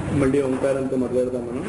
మళ్ళీ ఓంకారంతో మొదలెడదాం మనం.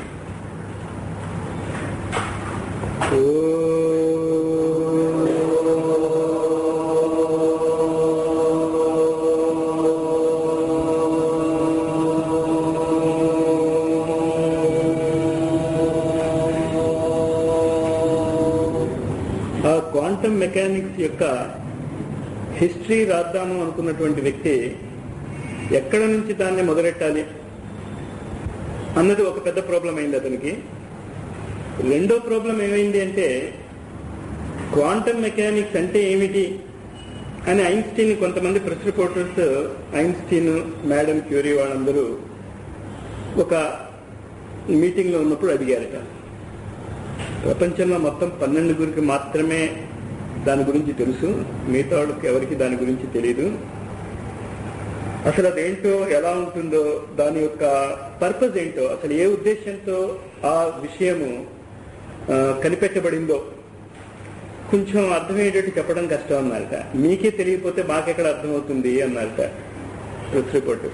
ఆ క్వాంటమ్ మెకానిక్స్ యొక్క హిస్టరీ రాద్దాము అనుకున్నటువంటి వ్యక్తి ఎక్కడ నుంచి దాన్ని మొదలెట్టాలి అన్నది ఒక పెద్ద ప్రాబ్లం అయింది అతనికి. రెండో ప్రాబ్లం ఏమైంది అంటే క్వాంటమ్ మెకానిక్స్ అంటే ఏమిటి అని ఐన్స్టీన్ కొంతమంది press reporters, Einstein, madam Curie వాళ్ళందరూ ఒక మీటింగ్లో ఉన్నప్పుడు అడిగారట. ప్రపంచంలో మొత్తం 12 మాత్రమే దాని గురించి తెలుసు, మిగతా వాళ్ళకి ఎవరికి దాని గురించి తెలియదు. అసలు అదేంటో, ఎలా ఉంటుందో, దాని యొక్క పర్పస్ ఏంటో, అసలు ఏ ఉద్దేశంతో ఆ విషయము కనిపెట్టబడిందో కొంచెం అర్థమయ్యేటట్టు చెప్పడం కష్టం అన్నారట. మీకే తెలియకపోతే మాకెక్కడ అర్థమవుతుంది అన్నారట ప్రెస్ రిపోర్టర్.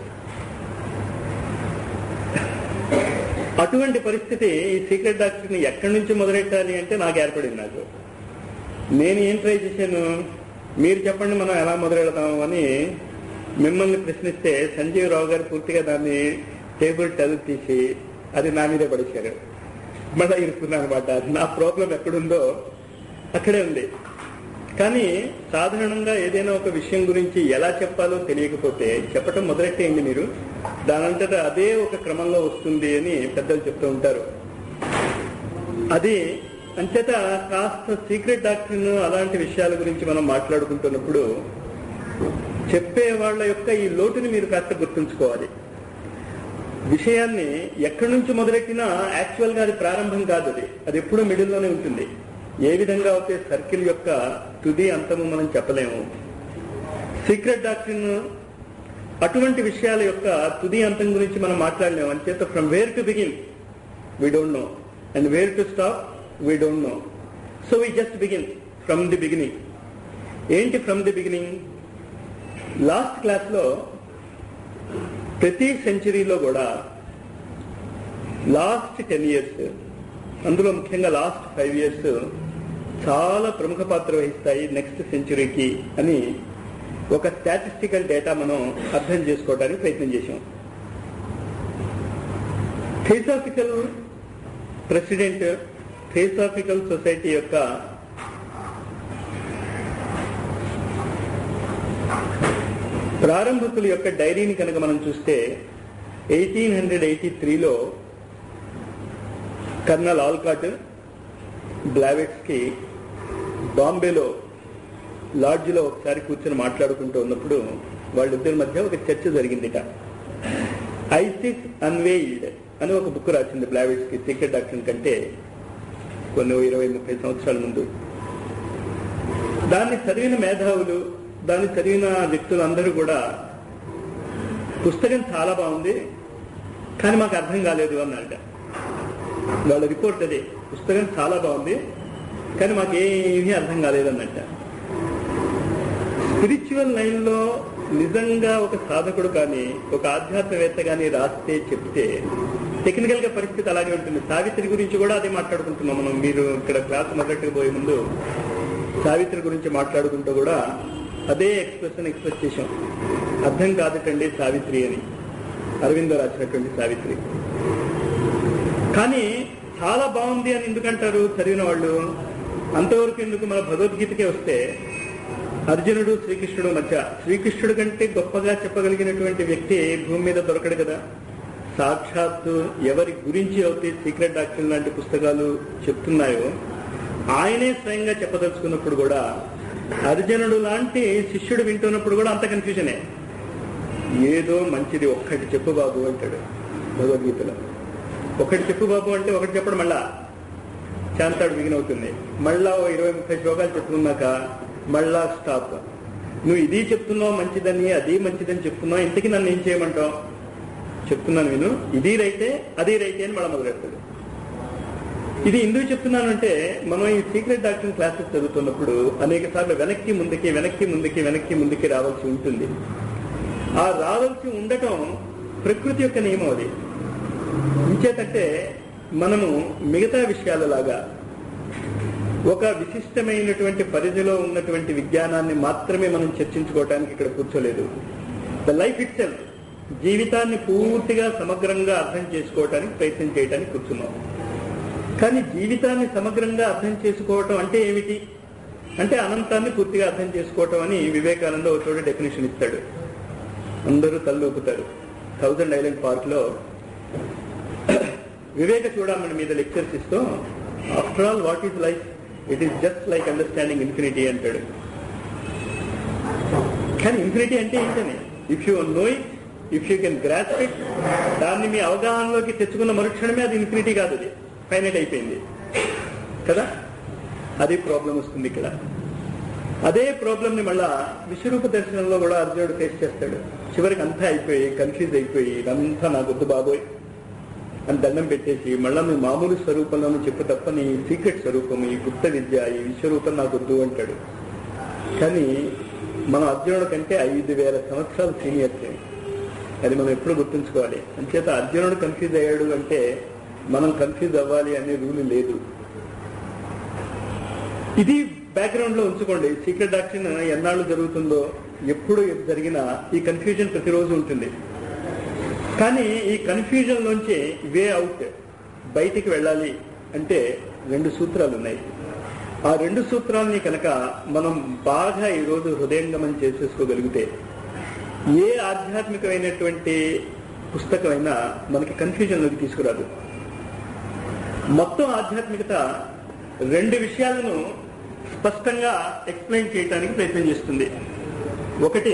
అటువంటి పరిస్థితి ఈ సీక్రెట్ డాక్టర్ని ఎక్కడి నుంచి మొదలెట్టాలి అంటే నాకు ఏర్పడింది. నాకు నేను ఏం ట్రై చేశాను, మీరు చెప్పండి మనం ఎలా మొదలెడతాము అని మిమ్మల్ని ప్రశ్నిస్తే సంజీవ్ రావు గారు పూర్తిగా దాన్ని టేబుల్ టెల్ తీసి అది నా మీదే పడేశారు. మళ్ళీ ఇరుక్కున్నాను అనమాట. నా ప్రాబ్లం ఎక్కడుందో అక్కడే ఉంది. కానీ సాధారణంగా ఏదైనా ఒక విషయం గురించి ఎలా చెప్పాలో తెలియకపోతే చెప్పటం మొదలెట్టేయండి మీరు, దానంతటా అదే ఒక క్రమంలో వస్తుంది అని పెద్దలు చెప్తూ ఉంటారు. అది అంచేత కాస్త సీక్రెట్ డాక్టర్ను అలాంటి విషయాల గురించి మనం మాట్లాడుకుంటున్నప్పుడు చెప్పే వాళ్ళ యొక్క ఈ లోటుని మీరు కాస్త గుర్తుంచుకోవాలి. విషయాన్ని ఎక్కడి నుంచి మొదలెట్టినా యాక్చువల్గా అది ప్రారంభం కాదు, అది ఎప్పుడూ మిడిల్లోనే ఉంటుంది. ఏ విధంగా అయితే సర్కిల్ యొక్క తుది అంతము మనం చెప్పలేము. సీక్రెట్ డాక్టర్ను అటువంటి విషయాల యొక్క తుది అంతం గురించి మనం మాట్లాడలేము. అంచేత from where to begin we don't know and where to stop we don't know. So we just begin from the beginning. ఏంటి ఫ్రమ్ ది బిగినింగ్? లాస్ట్ క్లాస్లో ప్రతి సెంచరీలో కూడా లాస్ట్ 10 years, అందులో ముఖ్యంగా లాస్ట్ 5 years చాలా ప్రముఖ పాత్ర వహిస్తాయి నెక్స్ట్ సెంచరీకి అని ఒక స్టాటిస్టికల్ డేటా మనం అర్థం చేసుకోవడానికి ప్రయత్నం చేశాం. థియోసాఫికల్ ప్రెసిడెంట్, థియోసాఫికల్ సొసైటీ యొక్క ప్రారంభకుల యొక్క డైరీని కనుక మనం చూస్తే 1883లో కర్నల్ ఆల్కాట్ బ్లావెట్స్కి బాంబేలో లాడ్జ్లో ఒకసారి కూర్చొని మాట్లాడుకుంటూ ఉన్నప్పుడు వాళ్ళిద్దరి మధ్య ఒక చర్చ జరిగిందిట. ఐసిస్ అన్వేయిల్డ్ అని ఒక బుక్ రాసింది బ్లావెట్స్కి, సీక్రెట్ డాక్టర్ కంటే కొన్ని 20-30 సంవత్సరాల ముందు. దాన్ని చదివిన మేధావులు, దాన్ని చదివిన వ్యక్తులందరూ కూడా పుస్తకం చాలా బాగుంది కానీ మాకు అర్థం కాలేదు అన్నారట. వాళ్ళ రిపోర్ట్ అదే, పుస్తకం చాలా బాగుంది కానీ మాకేమీ అర్థం కాలేదు అన్నట్ట. స్పిరిచువల్ లైన్లో నిజంగా ఒక సాధకుడు కానీ ఒక ఆధ్యాత్మవేత్త కానీ రాస్తే చెప్తే టెక్నికల్ గా పరిస్థితి అలాగే ఉంటుంది. సావిత్రి గురించి కూడా అదే మాట్లాడుకుంటున్నాం మనం. మీరు ఇక్కడ క్లాస్ మొదలెట్టుకు పోయే ముందు సావిత్రి గురించి మాట్లాడుకుంటూ కూడా అదే ఎక్స్ప్రెస్ చేశాం. అర్థం కాదటండి సావిత్రి అని, అరవిందో రాసినటువంటి సావిత్రి. కానీ చాలా బాగుంది అని ఎందుకంటారు చదివిన వాళ్ళు? అంతవరకు ఎందుకు? మన భగవద్గీతకే వస్తే అర్జునుడు శ్రీకృష్ణుడు మధ్య, శ్రీకృష్ణుడు కంటే గొప్పగా చెప్పగలిగినటువంటి వ్యక్తి భూమి మీద దొరకడు కదా. సాక్షాత్తు ఎవరి గురించి అయితే సీక్రెట్ డాక్టర్ లాంటి పుస్తకాలు చెప్తున్నాయో ఆయనే స్వయంగా చెప్పదలుచుకున్నప్పుడు కూడా అర్జునుడు లాంటి శిష్యుడు వింటున్నప్పుడు కూడా అంత కన్ఫ్యూజనే. ఏదో మంచిది ఒక్కటి చెప్పు బాబు అంటాడు భగవద్గీతలో. ఒకటి చెప్పు బాబు అంటే ఒకటి చెప్పడం మళ్ళా శాంతాడు బిగినవుతుంది. మళ్ళా 20-30 శ్లోకాలు చెప్పుకున్నాక మళ్ళా స్టాప్. నువ్వు ఇది చెప్తున్నావు మంచిదని, అది మంచిదని చెప్తున్నావు, ఇంతకీ నన్ను ఏం చేయమంటావు? చెప్తున్నాను విను, ఇది రైతే అది రైతే అని మళ్ళీ మొదలెడతాడు. ఇది ఎందుకు చెప్తున్నానంటే మనం ఈ సీక్రెట్ డాక్టర్ క్లాసెస్ చదువుతున్నప్పుడు అనేక సార్లు వెనక్కి ముందుకి వెనక్కి ముందుకి వెనక్కి ముందుకి రావాల్సి ఉంటుంది. ఆ రావాల్సి ఉండటం ప్రకృతి యొక్క నియమం. అది ఇంచేతంటే మనము మిగతా విషయాలలాగా ఒక విశిష్టమైనటువంటి పరిధిలో ఉన్నటువంటి విజ్ఞానాన్ని మాత్రమే మనం చర్చించుకోవటానికి ఇక్కడ కూర్చోలేదు. ద లైఫ్ ఇట్ సెల్ఫ్, జీవితాన్ని పూర్తిగా సమగ్రంగా అర్థం చేసుకోవటానికి ప్రయత్నం చేయడానికి కూర్చున్నాం. కానీ జీవితాన్ని సమగ్రంగా అర్థం చేసుకోవటం అంటే ఏమిటి అంటే అనంతాన్ని పూర్తిగా అర్థం చేసుకోవటం అని వివేకానంద ఒక చోట డెఫినేషన్ ఇస్తాడు. అందరూ తల్లూపుతారు. 1000 ఐలాండ్ పార్క్ లో వివేక చూడమని మీద లెక్చర్స్ ఇస్తూ, after all what is life, it is just like understanding infinity అంటాడు. కానీ ఇన్ఫినిటీ అంటే ఏంటని, if you know it, if you can grasp it, దాన్ని మీ అవగాహనలోకి తెచ్చుకున్న మరుక్షణమే అది ఇన్ఫినిటీ కాదు, అది ఫైనైట్ అయిపోయింది కదా. అదే ప్రాబ్లం వస్తుంది ఇక్కడ. అదే ప్రాబ్లంని మళ్ళా విశ్వరూప దర్శనంలో కూడా అర్జునుడు ఫేస్ చేస్తాడు. చివరికి అంతా అయిపోయి కన్ఫ్యూజ్ అయిపోయి, ఇదంతా నా గొద్దు బాబోయ్ అని దండం పెట్టేసి, మళ్ళా మీ మామూలు స్వరూపంలోనూ చెప్పు తప్ప నీ సీక్రెట్ స్వరూపం, ఈ గుప్త విద్య, ఈ విశ్వరూపం నాకు వద్దు అంటాడు. కానీ మనం అర్జునుడి కంటే 5000 సంవత్సరాలు సీనియర్స్. అది మనం ఎప్పుడు గుర్తుంచుకోవాలి. అంచేత అర్జునుడు కన్ఫ్యూజ్ అయ్యాడు అంటే మనం కన్ఫ్యూజ్ అవ్వాలి అనే రూల్ లేదు. ఇది బ్యాక్గ్రౌండ్ లో ఉంచుకోండి. సీక్రెట్ డాక్టరీన్ ఎన్నాళ్ళు జరుగుతుందో, ఎప్పుడు జరిగినా ఈ కన్ఫ్యూజన్ ప్రతిరోజు ఉంటుంది. కానీ ఈ కన్ఫ్యూజన్ లోంచి వే అవుట్, బయటికి వెళ్ళాలి అంటే 2 సూత్రాలు ఉన్నాయి. ఆ 2 సూత్రాలని కనుక మనం బాగా ఈరోజు హృదయంగమం చేసేసుకోగలిగితే, ఏ ఆధ్యాత్మికమైనటువంటి పుస్తకమైనా మనకి కన్ఫ్యూజన్లోకి తీసుకురాదు. మొత్తం ఆధ్యాత్మికత 2 విషయాలను స్పష్టంగా ఎక్స్ప్లెయిన్ చేయడానికి ప్రయత్నం చేస్తుంది. ఒకటి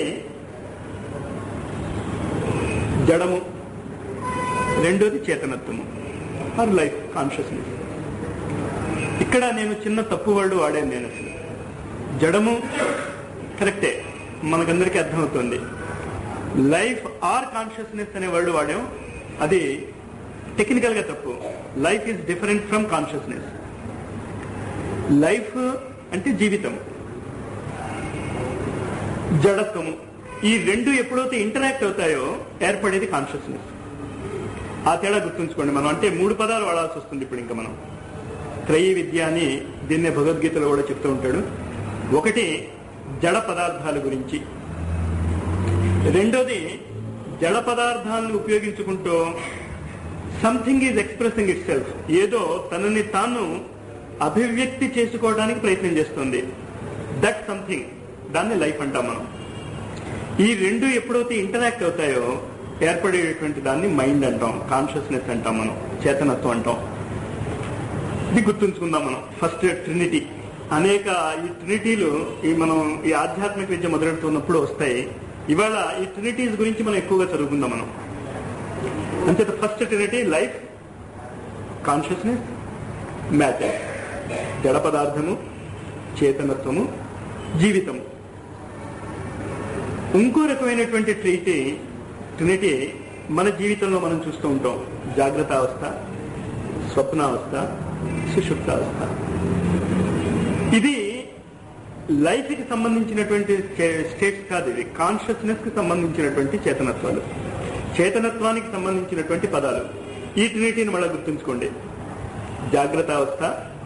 జడము, రెండోది చేతనత్వము ఆర్ లైఫ్ కాన్షియస్నెస్. ఇక్కడ నేను చిన్న తప్పు వర్డ్ వాడాను. నేను అసలు జడము కరెక్టే, మనకందరికీ అర్థమవుతుంది. లైఫ్ ఆర్ కాన్షియస్నెస్ అనే వర్డ్ వాడాం, అది టెక్నికల్ గా తప్పు. Life is different from consciousness. Life అంటే జీవితం, జడత్వము, ఈ 2 ఎప్పుడైతే ఇంటరాక్ట్ అవుతాయో ఏర్పడేది కాన్షియస్నెస్. ఆ తేడా గుర్తుంచుకోండి. మనం అంటే 3 పదాలు వాడాల్సి వస్తుంది ఇప్పుడు. ఇంకా మనం త్రయీ విద్య అని దీన్నే భగవద్గీతలో కూడా చెప్తూ ఉంటాడు. ఒకటి జడ పదార్థాల గురించి, రెండోది జడ పదార్థాలను ఉపయోగించుకుంటూ something is expressing itself, ఏదో తనని తాను అభివ్యక్తి చేసుకోవడానికి ప్రయత్నం చేస్తుంది. దట్ సంథింగ్, దాన్ని లైఫ్ అంటాం మనం. ఈ 2 ఎప్పుడైతే ఇంటరాక్ట్ అవుతాయో ఏర్పడేటువంటి దాన్ని మైండ్ అంటాం, కాన్షియస్నెస్ అంటాం, మనం చేతనత్వం అంటాం. ఇది గుర్తుంచుకుందాం మనం. First trinity. అనేక ఈ ట్రినిటీలు మనం ఈ ఆధ్యాత్మిక విద్య మొదలెడుతున్నప్పుడు వస్తాయి. ఇవాళ ఈ ట్రినిటీస్ గురించి మనం ఎక్కువగా చదువుకుందాం మనం. అంతే. First trinity life, consciousness, matter. జడ పదార్థము, చేతనత్వము, జీవితము. ఇంకో రకమైనటువంటి ట్రినిటీ మన జీవితంలో మనం చూస్తూ ఉంటాం. జాగ్రత్త అవస్థ, స్వప్నావస్థ, సుషుప్తావస్థ. ఇది లైఫ్ కి సంబంధించినటువంటి స్టేట్స్ కాదు, ఇది కాన్షియస్నెస్ కి సంబంధించినటువంటి చేతనత్వాలు, చేతనత్వానికి సంబంధించినటువంటి పదాలు. ఈ ట్రినిటీని మళ్ళీ గుర్తుంచుకోండి. జాగ్రత్త అవస్థ,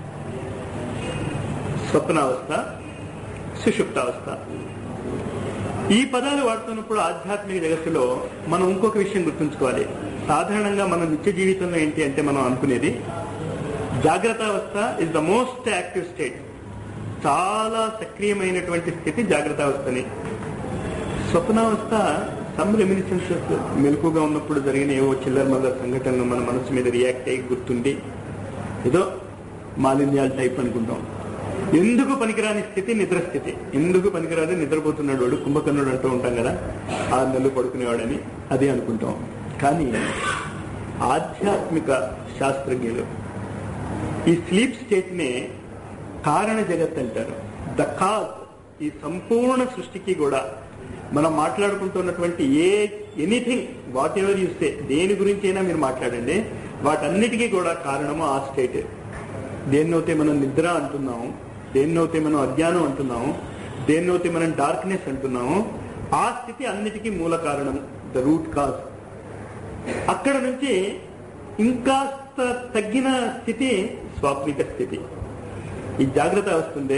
స్వప్నావస్థ, సుషుప్తావస్థ. ఈ పదాలు వాడుతున్నప్పుడు ఆధ్యాత్మిక జగత్తులో మనం ఇంకొక విషయం గుర్తుంచుకోవాలి. సాధారణంగా మన నిత్య జీవితంలో ఏంటి అంటే మనం అనుకునేది జాగ్రత్త అవస్థ is the most active state, చాలా సక్రియమైనటువంటి స్థితి జాగ్రత్త అవస్థని. స్వప్నావస్థ సమ్ రెమినిసెన్సెస్, మెలకుగా ఉన్నప్పుడు జరిగిన ఏవో చిల్లర మల్లర సంఘటనలు మన మనసు మీద రియాక్ట్ అయ్యి గుర్తుండి ఏదో మాలిన్యాల టైప్ అనుకుంటాం. ఎందుకు పనికిరాని స్థితి నిద్రస్థితి. ఎందుకు పనికిరాని నిద్రపోతున్నాడు వాడు, కుంభకర్ణుడు అంటూ ఉంటాం కదా, 6 నెలలు పడుకునేవాడని, అది అనుకుంటాం. కానీ ఆధ్యాత్మిక శాస్త్రజ్ఞులు ఈ స్లీప్ స్టేట్ నే కారణ జగత్ అంటారు. The cause. ఈ సంపూర్ణ సృష్టికి కూడా మనం మాట్లాడుకుంటున్నటువంటి anything, whatever you say, దేని గురించి అయినా మీరు మాట్లాడండి, వాటన్నిటికీ కూడా కారణము ఆ స్టేట్. దేన్నైతే మనం నిద్ర అంటున్నాము, దేన్నైతే మనం అజ్ఞానం అంటున్నాము, దేన్నైతే మనం డార్క్నెస్ అంటున్నాము, ఆ స్థితి అన్నిటికీ మూల కారణం, ద రూట్ కాజ్. అక్కడ నుంచి ఇంకాస్త తగ్గిన స్థితి స్వాప్నిక స్థితి. ఈ జాగ్రత్త వస్తుందే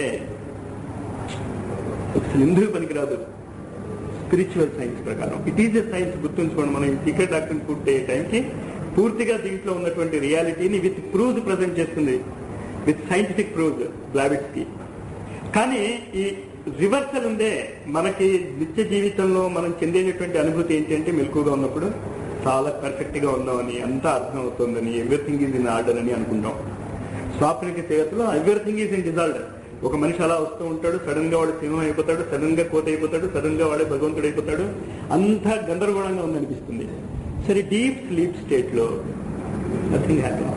అసలు ఎందుకు పనికిరాదు. స్పిరిచువల్ సైన్స్ ప్రకారం ఇట్ ఈజ్ ఎ సైన్స్. గుర్తుంచుకోండి, మనం ఈ సీక్రెట్ డాక్టర్ని పూర్తి అయ్యే టైంకి పూర్తిగా దీంట్లో ఉన్నటువంటి రియాలిటీని విత్ ప్రూఫ్ ప్రజెంట్ చేస్తుంది, విత్ సైంటిఫిక్ ప్రూఫ్ బ్లావిట్స్కి. కానీ ఈ రివర్సల్ ఉందే, మనకి నిత్య జీవితంలో మనం చెందేటటువంటి అనుభూతి ఏంటంటే మెలకుగా ఉన్నప్పుడు చాలా పర్ఫెక్ట్ గా ఉన్నామని, అంతా అర్థం అవుతుందని, ఎవ్రీథింగ్ ఈజ్ ఇన్ ఆర్డర్ అని అనుకుంటాం. స్వాప్నిక జగత్తులో ఎవ్రీథింగ్ ఈజ్ ఇన్ డిజార్డర్. ఒక మనిషి అలా వస్తూ ఉంటాడు, సడన్ గా వాడు సింహం అయిపోతాడు, సడన్ గా కోత అయిపోతాడు, సడన్ గా వాడే భగవంతుడు అయిపోతాడు. అంతా గందరగోళంగా ఉందనిపిస్తుంది. సరే, డీప్ స్లీప్ స్టేట్ లో నథింగ్ హ్యాపెన్స్.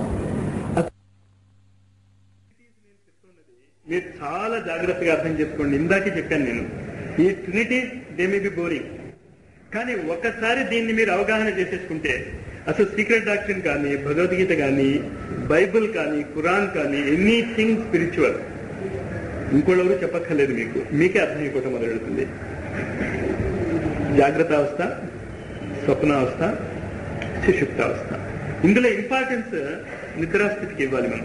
మీరు చాలా జాగ్రత్తగా అర్థం చేసుకోండి. ఇందాకే చెప్పాను నేను, ఈ trinity they may be boring, కానీ ఒకసారి దీన్ని మీరు అవగాహన చేసేసుకుంటే అసలు సీక్రెట్ డాక్ట్రిన్ కానీ, భగవద్గీత కానీ, బైబిల్ కానీ, ఖురాన్ కానీ, ఎనీథింగ్ స్పిరిచువల్ ఇంకోళ్ళెవరు చెప్పక్కర్లేదు, మీకే అర్థం అయిపోవటం మొదలెడుతుంది. జాగ్రత్త అవస్థ, స్వప్నావస్థ, సుషుప్తావస్థ. ఇందులో ఇంపార్టెన్స్ నిద్రాస్థితికి ఇవ్వాలి. మనం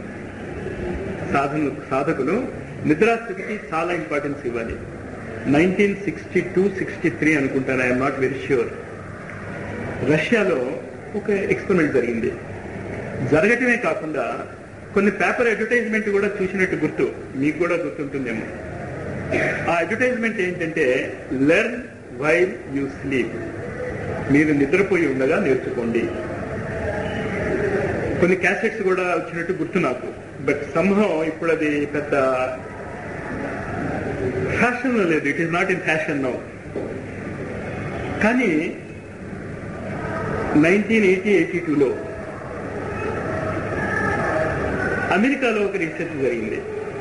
సాధకులు నిద్రాస్థితికి చాలా ఇంపార్టెన్స్ ఇవ్వాలి. 1962-63 అనుకుంటాను, ఐఎమ్ నాట్ వెరీ ష్యూర్, రష్యాలో ఒక ఎక్స్పెరిమెంట్ జరిగింది. జరగటమే కాకుండా కొన్ని పేపర్ అడ్వర్టైజ్మెంట్ కూడా చూసినట్టు గుర్తు, మీకు కూడా గుర్తుంటుందేమో. ఆ అడ్వర్టైజ్మెంట్ ఏంటంటే, లెర్న్ వైల్ యూ స్లీప్, మీరు నిద్రపోయి ఉండగా నేర్చుకోండి. కొన్ని క్యాసెట్స్ కూడా వచ్చినట్టు గుర్తు నాకు. బట్ సంహం ఇప్పుడు అది పెద్ద ఫ్యాషన్ లో లేదు, it is not in fashion now. కానీ 1980-82లో అమెరికాలో ఒక రీసెర్చ్ జరిగింది.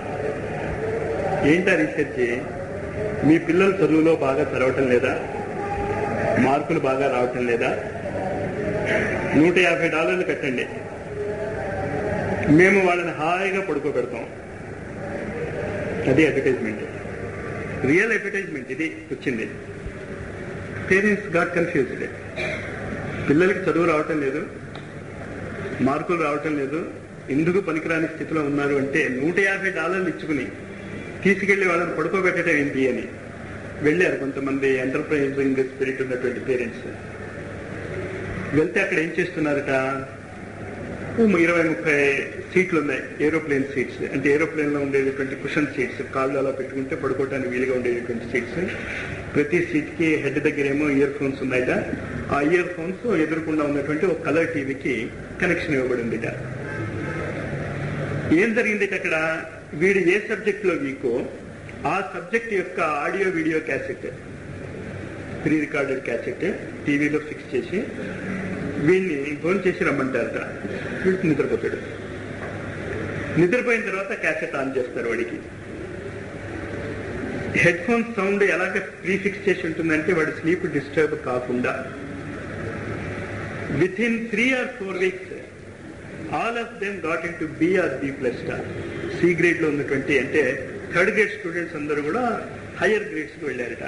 ఏంటా రీసెర్చ్? మీ పిల్లలు చదువులో బాగా చదవటం లేదా, మార్కులు బాగా రావటం లేదా, $150 కట్టండి, మేము వాళ్ళని హాయిగా పడుకోబెడతాం. అది అడ్వర్టైజ్మెంట్, రియల్ అడ్వర్టైజ్మెంట్. ఇది వచ్చింది. Parents got confused. పిల్లలకి చదువు రావటం లేదు, మార్కులు రావటం లేదు, ఎందుకు పనికిరాని స్థితిలో ఉన్నారు అంటే $150 ఇచ్చుకుని తీసుకెళ్లి వాళ్ళని పడుకోబెట్టడం ఏంటి అని వెళ్ళారు కొంతమంది ఎంటర్ప్రైజింగ్ స్పిరిట్ ఉన్నటువంటి పేరెంట్స్. వెళ్తే అక్కడ ఏం చేస్తున్నారట, 20-30 సీట్లు ఉన్నాయి, ఏరోప్లేన్ సీట్స్. అంటే ఏరోప్లేన్ లో ఉండేటువంటి కుషన్ సీట్స్, కాళ్ళు అలా పెట్టుకుంటే పడుకోవడానికి వీలుగా ఉండేటువంటి సీట్స్. ప్రతి సీట్ కి హెడ్ దగ్గర ఏమో ఇయర్ ఫోన్స్ ఉన్నాయట. ఆ ఇయర్ ఫోన్స్ ఎదురుకుండా ఉన్నటువంటి ఒక కలర్ టీవీకి కనెక్షన్ ఇవ్వబడింది. ఏం జరిగింది అక్కడ, వీడు ఏ సబ్జెక్ట్ లో వీకో ఆ సబ్జెక్ట్ యొక్క audio video cassette, pre recorded cassette టీవీలో ఫిక్స్ చేసి వీడిని ఫోన్ చేసి రమ్మంటారట. వీడికి నిద్రపోతాడు. నిద్రపోయిన తర్వాత క్యాసెట్ ఆన్ చేస్తారు. వాడికి హెడ్ ఫోన్స్ సౌండ్ ఎలాగ ప్రీ ఫిక్స్ చేసి ఉంటుందంటే వాడి స్లీప్ డిస్టర్బ్ కాకుండా within 3 or 4 weeks all of them got into B or B+ star. C grade లో ఉన్నటువంటి, అంటే 3rd grade స్టూడెంట్స్ అందరూ కూడా హయ్యర్ గ్రేడ్స్ కి వెళ్ళారట.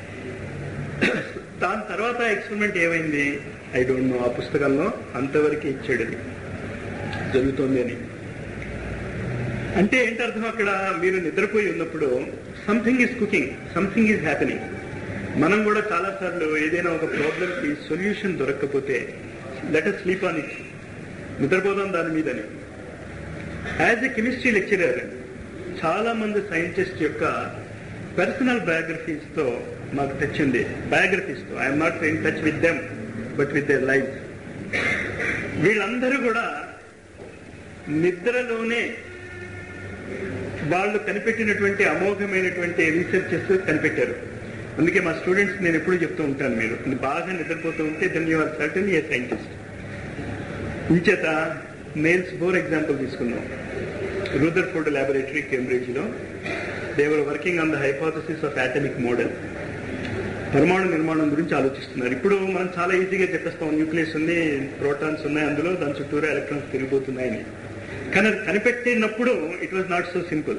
దాని తర్వాత ఎక్స్పెరిమెంట్ ఏమైంది ఐ డోంట్ నో. ఆ పుస్తకంలో అంతవరకు ఇచ్చాడు అది జరుగుతోంది అని. అంటే ఏంటి అర్థం అక్కడ, మీరు నిద్రపోయి ఉన్నప్పుడు something is cooking, something is happening. మనం కూడా చాలా సార్లు ఏదైనా ఒక ప్రాబ్లమ్ కి సొల్యూషన్ దొరకకపోతే let us sleep on it, నిద్రపోదాం దాని మీదని. యాజ్ ఎ కెమిస్ట్రీ లెక్చరర్ చాలా మంది సైంటిస్ట్ యొక్క పర్సనల్ బయోగ్రఫీస్ తో మాకు టచ్ ఉంది. బయోగ్రఫీస్ తో I'm not in touch with them but with their life. వీళ్ళందరూ కూడా నిద్రలోనే వాళ్ళు కనిపెట్టినటువంటి అమోఘమైనటువంటి రీసెర్చెస్ కనిపెట్టారు. అందుకే మా స్టూడెంట్స్ నేను ఎప్పుడు చెప్తూ ఉంటాను, మీరు బాగా నిద్రపోతూ ఉంటే then you are certainly a scientist. ఇంచేత నీల్స్ బోర్ ఎగ్జాంపుల్ తీసుకున్నాం. రూదర్ఫోర్డ్ ల్యాబొరేటరీ కేంబ్రిడ్జ్ లో they were working on the hypothesis of atomic model. పరమాణు నిర్మాణం గురించి ఆలోచిస్తున్నారు. ఇప్పుడు మనం చాలా ఈజీగా చెప్పేస్తాం, న్యూక్లియస్ ఉంది, ప్రోటాన్స్ ఉన్నాయి, అందులో దాని చుట్టూరా ఎలక్ట్రాన్స్ తిరిగిపోతున్నాయని. కానీ అది కనిపెట్టినప్పుడు it was not so simple.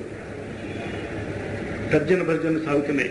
తర్జన భర్జన సాగుతున్నాయి.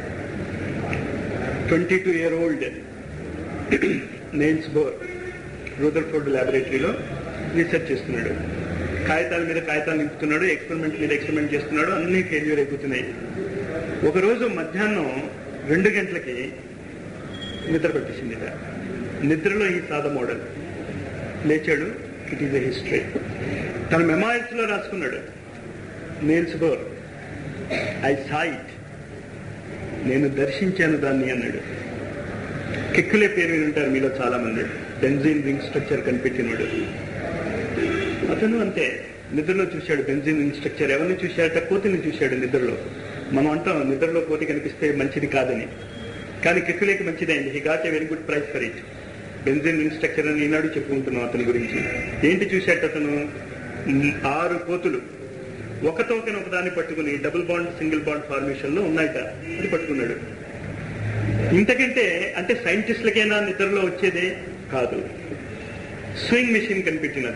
22-year-old నీల్స్ బోర్ రూదర్ఫోర్డ్ ల్యాబొరేటరీలో రీసెర్చ్ చేస్తున్నాడు. కాగితాల మీద కాగితాలు నింపుతున్నాడు, ఎక్స్పెరిమెంట్ మీద ఎక్స్పెరిమెంట్ చేస్తున్నాడు, అన్నీ ఫెయిల్యూర్ అయిపోతున్నాయి. ఒకరోజు మధ్యాహ్నం 2 గంటలకి నిద్ర పట్టేసింది. నిద్రలో ఈ సాదా మోడల్ లేచాడు. It is a history. తన మెమాయిర్స్లో రాసుకున్నాడు, Niels Bohr, I saw it, నేను దర్శించాను దాన్ని అన్నాడు. కెక్కులే పేరు వినుంటారు మీలో చాలా మంది. బెంజీన్ రింగ్ స్ట్రక్చర్ కనిపెట్టినాడు అతను. అంతే, నిద్రలో చూశాడు బెంజీన్ రింగ్ స్ట్రక్చర్. ఎవరిని చూశాడట? కోతిని చూశాడు నిద్రలో. మనం అంటాం నిద్రలో కోతి కనిపిస్తే మంచిది కాదని, కానీ కెక్కులేకి మంచిదైంది. He got a very good prize for it. Benzene ring structure అని ఈనాడు చెప్పుకుంటున్నాం అతని గురించి. ఏంటి చూశాట అతను? 6 కోతులు ఒకతోకని ఒకదాన్ని పట్టుకుని double bond single bond formation లో ఉన్నాయట. అది పట్టుకున్నాడు. ఇంతకంటే అంటే సైంటిస్టులకైనా నిద్రలో వచ్చేదే కాదు. స్వింగ్ మెషిన్ కనిపెట్టిన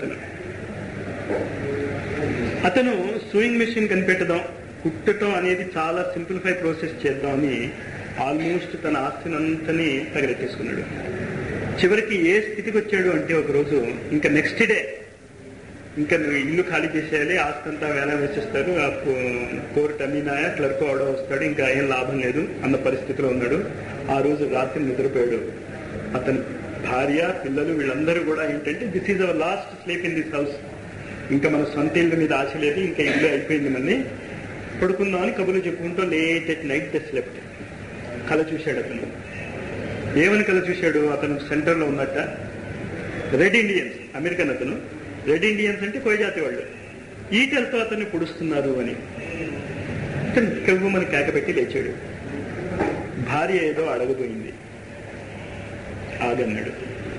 అతను స్వింగ్ మెషిన్ కనిపెట్టడం, కుట్టడం అనేది చాలా సింప్లిఫై ప్రాసెస్ చేద్దామని ఆల్మోస్ట్ తన ఆస్తినంతని తగలెట్టేసుకున్నాడు. చివరికి ఏ స్థితికి వచ్చాడు అంటే ఒకరోజు ఇంకా నెక్స్ట్ డే ఇంకా నువ్వు ఇల్లు ఖాళీ చేసేయాలి, ఆస్తి అంతా వేల వేసేస్తారు, కోర్టు అమీనాయా క్లర్క్ అవడం వస్తాడు, ఇంకా ఏం లాభం లేదు అన్న పరిస్థితిలో ఉన్నాడు. ఆ రోజు రాత్రి నిద్రపోయాడు. అతని భార్య, పిల్లలు వీళ్ళందరూ కూడా ఏంటంటే this is our last sleep in this house, ఇంకా మన సొంత ఇల్లు మీద ఆశ లేదు, ఇంకా ఇల్లు అయిపోయింది మళ్ళీ పడుకుందామని కబుర్లు చెప్పుకుంటూ late at night they slept. కళ చూశాడు అతను. ఏమని కళ చూశాడు? అతను సెంటర్లో ఉన్నట్ట రెడ్ ఇండియన్స్, అమెరికన్ అతను. రెడ్ ఇండియన్స్ అంటే కోయజాతి వాళ్ళు ఈటలతో అతన్ని పొడుస్తున్నారు అని. అతను కవ్వమని కేకపెట్టి లేచాడు. భార్య ఏదో అడగబోయింది. ఆగన్నాడు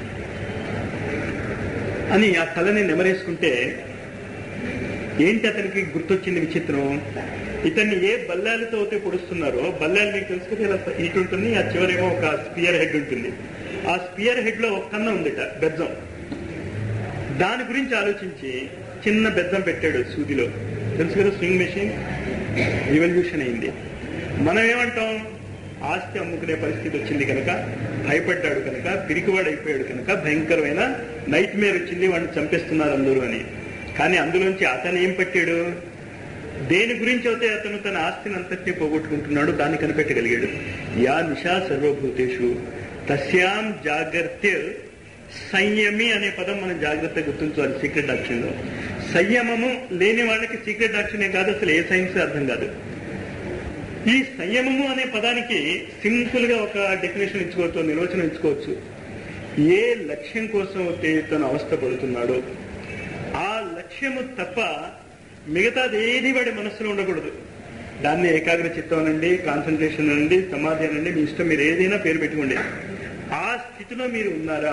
అని ఆ కళని నెమరేసుకుంటే ఏంటి అతనికి గుర్తొచ్చింది విచిత్రం. ఇతన్ని ఏ బల్లాలతో అయితే పొడుస్తున్నారో, బల్లాలు మీకు తెలుసుకుంటే ఇలా ఇటు ఉంటుంది, ఆ చివరేమో ఒక స్పియర్ హెడ్ ఉంటుంది. ఆ స్పియర్ హెడ్ లో ఒక కన్న ఉందిట, బెజ్జం. దాని గురించి ఆలోచించి చిన్న బెజ్జం పెట్టాడు సూదిలో. తెలుసు కదా స్వింగ్ మెషిన్ రివల్యూషన్ అయింది. మనం ఏమంటాం? ఆస్తి అమ్ముకునే పరిస్థితి వచ్చింది కనుక, భయపడ్డాడు కనుక, పిరికివాడు అయిపోయాడు కనుక, భయంకరమైన నైట్ మేర్ వచ్చింది, వాడిని చంపేస్తున్నారు అందరూ అని. కానీ అందులోంచి అతను ఏం పట్టాడు? దేని గురించి అయితే అతను తన ఆస్తిని అంతటినీ పోగొట్టుకుంటున్నాడు దాన్ని కనిపెట్టగలిగాడు. యా నిశా సర్వభూతేషు తస్యాం జాగ్రత్త సంయమి అనే పదం మనం జాగ్రత్తగా గుర్తుంచాలి సీక్రెట్ డాక్షన్ లో. సంయమము లేని వాళ్ళకి సీక్రెట్ డాక్షన్ కాదు, అసలు ఏ సైన్స్ అర్థం కాదు. ఈ సంయమము అనే పదానికి సింపుల్ గా ఒక డెఫినేషన్ ఇచ్చుకోవచ్చు, నిర్వచనం ఇచ్చుకోవచ్చు. ఏ లక్ష్యం కోసం అయితే తను అవస్థ పడుతున్నాడో ఆ లక్ష్యము తప్ప మిగతాది ఏది వాడి మనస్సులో ఉండకూడదు. దాన్ని ఏకాగ్ర చిత్తం అనండి, కాన్సన్ట్రేషన్ అనండి, సమాధి అనండి, మీ ఇష్టం, మీరు ఏదైనా పేరు పెట్టుకోండి. ఆ స్థితిలో మీరు ఉన్నారా?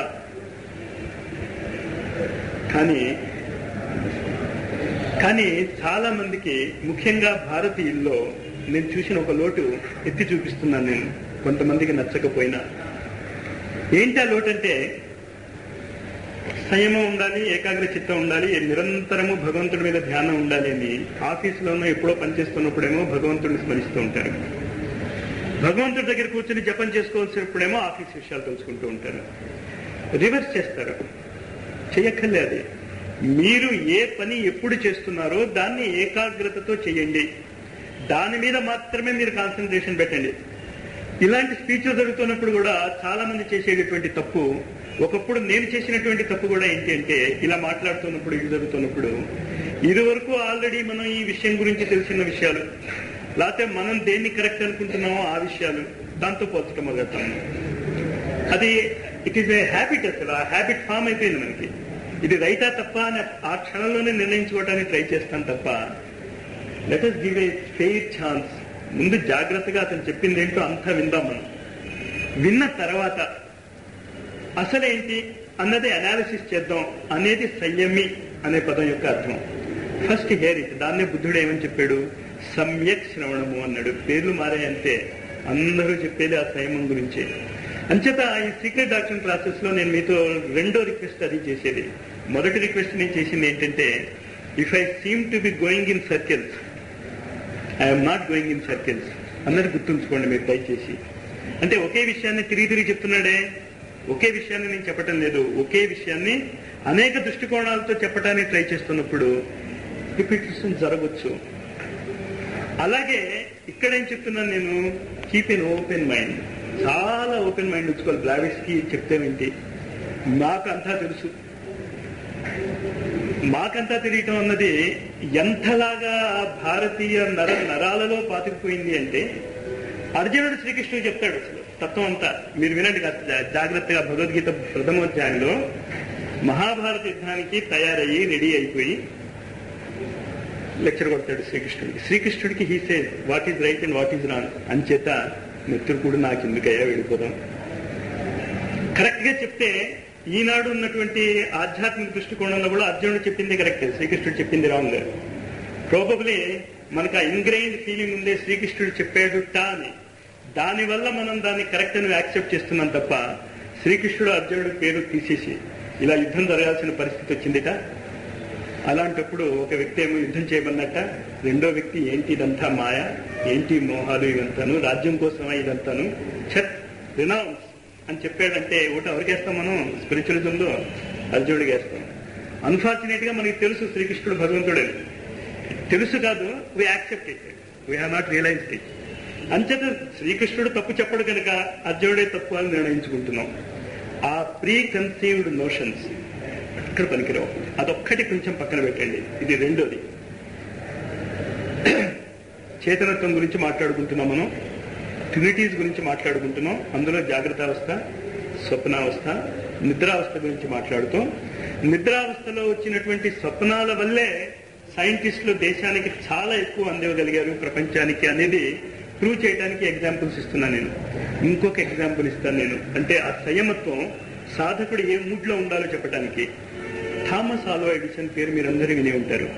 కానీ చాలా మందికి, ముఖ్యంగా భారతీయుల్లో నేను చూసిన ఒక లోటు ఎత్తి చూపిస్తున్నాను నేను, కొంతమందికి నచ్చకపోయినా. ఏంటి ఆ లోటు అంటే, సంయమం ఉండాలి, ఏకాగ్ర చిత్తం ఉండాలి, నిరంతరము భగవంతుడి మీద ధ్యానం ఉండాలి అని ఆఫీసులోనూ ఎప్పుడో పనిచేస్తున్నప్పుడేమో భగవంతుడిని స్మరిస్తూ ఉంటారు. భగవంతుడి దగ్గర కూర్చొని జపం చేసుకోవాల్సినప్పుడేమో ఆఫీస్ విషయాలు తెలుసుకుంటూ ఉంటారు. రివర్స్ చేస్తారు. చెయ్యక్కర్లేదు. మీరు ఏ పని ఎప్పుడు చేస్తున్నారో దాన్ని ఏకాగ్రతతో చేయండి, దాని మీద మాత్రమే మీరు కాన్సన్ట్రేషన్ పెట్టండి. ఇలాంటి స్పీచ్లు జరుగుతున్నప్పుడు కూడా చాలా మంది చేసేటటువంటి తప్పు, ఒకప్పుడు నేను చేసినటువంటి తప్పు కూడా ఏంటి అంటే, ఇలా మాట్లాడుతున్నప్పుడు, ఇది జరుగుతున్నప్పుడు ఇదివరకు ఆల్రెడీ మనం ఈ విషయం గురించి తెలిసిన విషయాలు, లేకపోతే మనం దేన్ని కరెక్ట్ అనుకుంటున్నామో ఆ విషయాలు దాంతో పోల్చడం మొదలెడతాము. అది ఇట్ ఈస్ ఏ హ్యాబిట్. అసలు ఆ హ్యాబిట్ ఫామ్ అయిపోయింది మనకి. ఇది రైటా తప్ప అని ఆ క్షణంలోనే నిర్ణయించుకోవడానికి ట్రై చేస్తాం తప్ప, let us give a fair chance. ముందు జాగ్రత్తగా అతను చెప్పింది ఏంటో అంతా విందాం. మనం విన్న తర్వాత అసలేంటి అన్నది అనాలిసిస్ చేద్దాం అనేది సంయమి అనే పదం యొక్క అర్థం. First hear it. దాన్నే బుద్ధుడు ఏమని చెప్పాడు? సమ్యక్ శ్రవణము అన్నాడు. పేర్లు మారాయంటే అందరూ చెప్పేది ఆ సంయమం గురించే. అంచేత ఈ సీక్రెట్ డాక్టర్ క్లాసెస్ లో నేను మీతో రెండో రిక్వెస్ట్ అది చేసేది. మొదటి రిక్వెస్ట్ నేను చేసింది ఏంటంటే, if I seem to be going in circles, I'm not going in circles అన్నది గుర్తుంచుకోండి మీరు దయచేసి. అంటే ఒకే విషయాన్ని తిరిగి చెప్తున్నాడే, ఒకే విషయాన్ని నేను చెప్పటం లేదు, ఒకే విషయాన్ని అనేక దృష్టికోణాలతో చెప్పడానికి ట్రై చేస్తున్నప్పుడు రిపీటేషన్ జరగవచ్చు. అలాగే ఇక్కడ ఏం చెప్తున్నాను నేను, కీప్ ఎన్ ఓపెన్ మైండ్. చాలా ఓపెన్ మైండ్ ఉంచుకోవాలి. బ్లావిట్స్కి చెప్తేమేంటి, మాకంతా తెలుసు. మాకంతా తెలియటం అన్నది ఎంతలాగా భారతీయ నరాలలో పాతుకుపోయింది అంటే, అర్జునుడు శ్రీకృష్ణుడు చెప్తాడు అసలు తత్వం అంతా. మీరు వినండి జాగ్రత్తగా. భగవద్గీత ప్రథమోధ్యాయంలో మహాభారత యుద్ధానికి తయారయ్యి రెడీ అయిపోయి లెక్చర్ కొడతాడు శ్రీకృష్ణుడికి. శ్రీకృష్ణుడికి he says what is right and what is wrong. అంచేత మిత్రుడు కూడా నాకు ఎందుకయ్యా వెళ్ళిపోదాం. కరెక్ట్ గా చెప్తే ఈనాడు ఉన్నటువంటి ఆధ్యాత్మిక దృష్టికోణంలో కూడా అర్జునుడు చెప్పింది కరెక్ట్, శ్రీకృష్ణుడు చెప్పింది రాంగ్. ప్రాబబ్లీ మనకు ఆ ఇంగ్రెయిన్ ఫీలింగ్ ఉందే శ్రీకృష్ణుడు చెప్పాడు అని, దానివల్ల మనం దాన్ని కరెక్ట్ అని యాక్సెప్ట్ చేస్తున్నాం తప్ప శ్రీకృష్ణుడు అర్జునుడి పేరు తీసేసి ఇలా యుద్ధం జరగాల్సిన పరిస్థితి వచ్చిందిట. అలాంటప్పుడు ఒక వ్యక్తి ఏమో యుద్ధం చేయమన్నట్ట, రెండో వ్యక్తి ఏంటి ఇదంతా మాయ, ఏంటి మోహాలు ఇదంతాను, రాజ్యం కోసమా ఇదంతాను, ఛత్ రినౌన్స్ అని చెప్పాడంటే ఒకటి ఎవరికేస్తాం మనం స్పిరిచువలిజంలో? అర్జునుడికి వేస్తాం. అన్ఫార్చునేట్ గా మనకి తెలుసు శ్రీకృష్ణుడు భగవంతుడని. తెలుసు కాదు, we accept it, we have not realised it. అంచేత శ్రీకృష్ణుడు తప్పు చెప్పడు కనుక అర్జునుడే తప్పు అని నిర్ణయించుకుంటున్నాం. ఆ ప్రీ కన్సీవ్డ్ నోషన్స్ ఇక్కడ పనికిరావు. అదొక్కటి కొంచెం పక్కన పెట్టండి. ఇది రెండోది. చేతనత్వం గురించి మాట్లాడుకుంటున్నాం మనం, ట్రినిటీస్ గురించి మాట్లాడుకుంటున్నాం. అందులో జాగ్రత్త అవస్థ, స్వప్నావస్థ, నిద్రావస్థ గురించి మాట్లాడుతూ, నిద్రావస్థలో వచ్చినటువంటి స్వప్నాల వల్లే సైంటిస్టులు దేశానికి చాలా ఎక్కువ అందివ్వగలిగారు ప్రపంచానికి అనేది ప్రూవ్ చేయడానికి ఎగ్జాంపుల్స్ ఇస్తున్నాను నేను. ఇంకొక ఎగ్జాంపుల్ ఇస్తాను నేను. అంటే ఆ సంయమత్వం సాధకుడు ఏ మూడ్లో ఉండాలో చెప్పడానికి. థామస్ ఆల్వా ఎడిసన్ పేరు మీరందరూ విని ఉంటారు.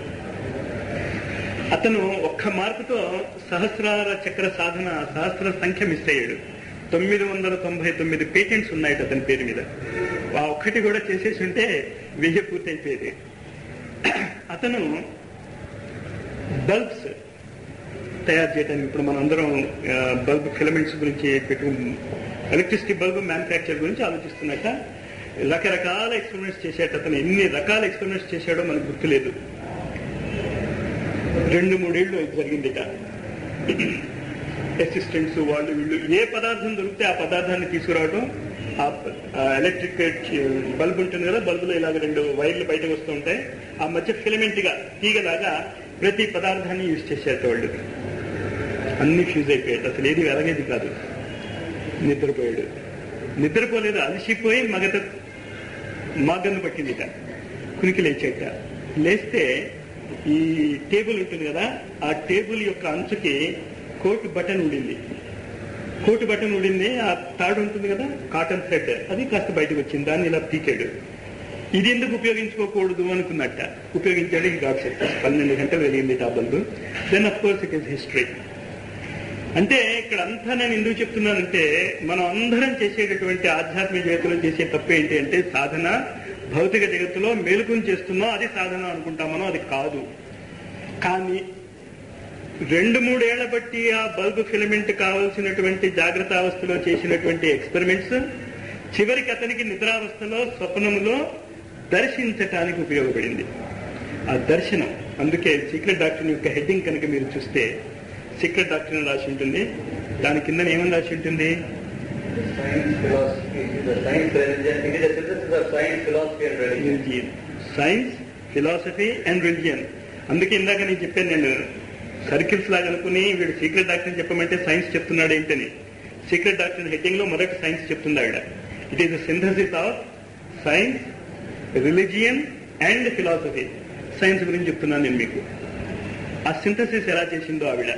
అతను ఒక్క మార్పుతో సహస్రార చక్ర సాధన సహస్ర సంఖ్య మిస్ అయ్యాడు. 999 పేటెంట్స్ ఉన్నాయట అతని పేరు మీద. ఆ ఒక్కటి కూడా చేసేసి ఉంటే 1000 పూర్తయిపోయేది. అతను బల్బ్స్ తయారు చేయడానికి, ఇప్పుడు మనం అందరం బల్బ్ ఫిలమెంట్స్ గురించి ఎలక్ట్రిసిటీ బల్బ్ మ్యానుఫ్యాక్చర్ గురించి ఆలోచిస్తున్నట్ట. రకరకాల ఎక్స్పెరిమెంట్స్ చేశాడు అతను. ఎన్ని రకాల ఎక్స్పెరిమెంట్స్ చేశాడో మనకు గుర్తులేదు. 2-3 ఏళ్ళు జరిగిందిట. అసిస్టెంట్స్ వాళ్ళు వీళ్ళు ఏ పదార్థం దొరికితే ఆ పదార్థాన్ని తీసుకురావడం. ఆ ఎలక్ట్రిక్ బల్బ్ ఉంటుంది కదా, బల్బులో ఇలాగ 2 వైర్లు బయటకు వస్తూ ఉంటాయి. ఆ మధ్య ఫిలమెంట్ గా తీగలాగా ప్రతి పదార్థాన్ని యూజ్ చేసేట వాళ్ళు. అన్ని ఫ్యూజ్ అయిపోయాడు. అసలు ఏది వెలగేది కాదు. నిద్రపోయాడు. నిద్రపోలేదు, అలసిపోయి మాగన్ను పట్టిందిట. కునికి లేచేట. లేస్తే ఈ టేబుల్ ఉంటుంది కదా, ఆ టేబుల్ యొక్క అంచుకి కోట్ బటన్ ఉండింది. కోటు బటన్ ఉండింది. ఆ తాడు ఉంటుంది కదా, కాటన్ థ్రెడ్, అది కాస్త బయటకు వచ్చింది. దాన్ని ఇలా పీకాడు. ఇది ఎందుకు ఉపయోగించుకోకూడదు అనుకున్నట్ట. ఉపయోగించాడు. ఈ గాడ్ సెట్ 12 గంటలు వెలిగింది ఆ bulb. Then of course it is history. అంటే ఇక్కడ అంతా నేను ఎందుకు చెప్తున్నానంటే, మనం అందరం చేసేటటువంటి ఆధ్యాత్మిక జగత్తులో చేసే తప్పు ఏంటి అంటే, సాధన భౌతిక జగత్తులో మేలుకుని చేస్తున్నాం, అది సాధన అనుకుంటాం మనం. అది కాదు. కానీ 2-3 ఏళ్ల బట్టి ఆ బల్బ్ ఫిలమెంట్ కావాల్సినటువంటి జాగ్రత్త అవస్థలో చేసినటువంటి ఎక్స్పెరిమెంట్స్ చివరికి అతనికి నిద్రావస్థలో స్వప్నములో దర్శించటానికి ఉపయోగపడింది. ఆ దర్శనం. అందుకే సీక్రెట్ డాక్టర్ యొక్క హెడ్డింగ్ కనుక మీరు చూస్తే, సీక్రెట్ డాక్టర్ రాసి ఉంటుంది. దాని కింద ఏమని రాసి ఉంటుంది? Science, philosophy and religion. అందుకే ఇందాక నేను చెప్పాను, నేను సర్కిల్స్ లాగా అనుకుని వీడు సీక్రెట్ డాక్టర్ చెప్పమంటే సైన్స్ చెప్తున్నాడు ఏంటని. సీక్రెట్ డాక్టర్ హెడ్డింగ్ లో మొదటి సైన్స్ చెప్తుంది ఆవిడ. It is the synthesis of science, religion and philosophy. Science గురించి చెప్తున్నాను నేను మీకు. ఆ సింథసిస్ ఎలా చేసిందో ఆవిడ.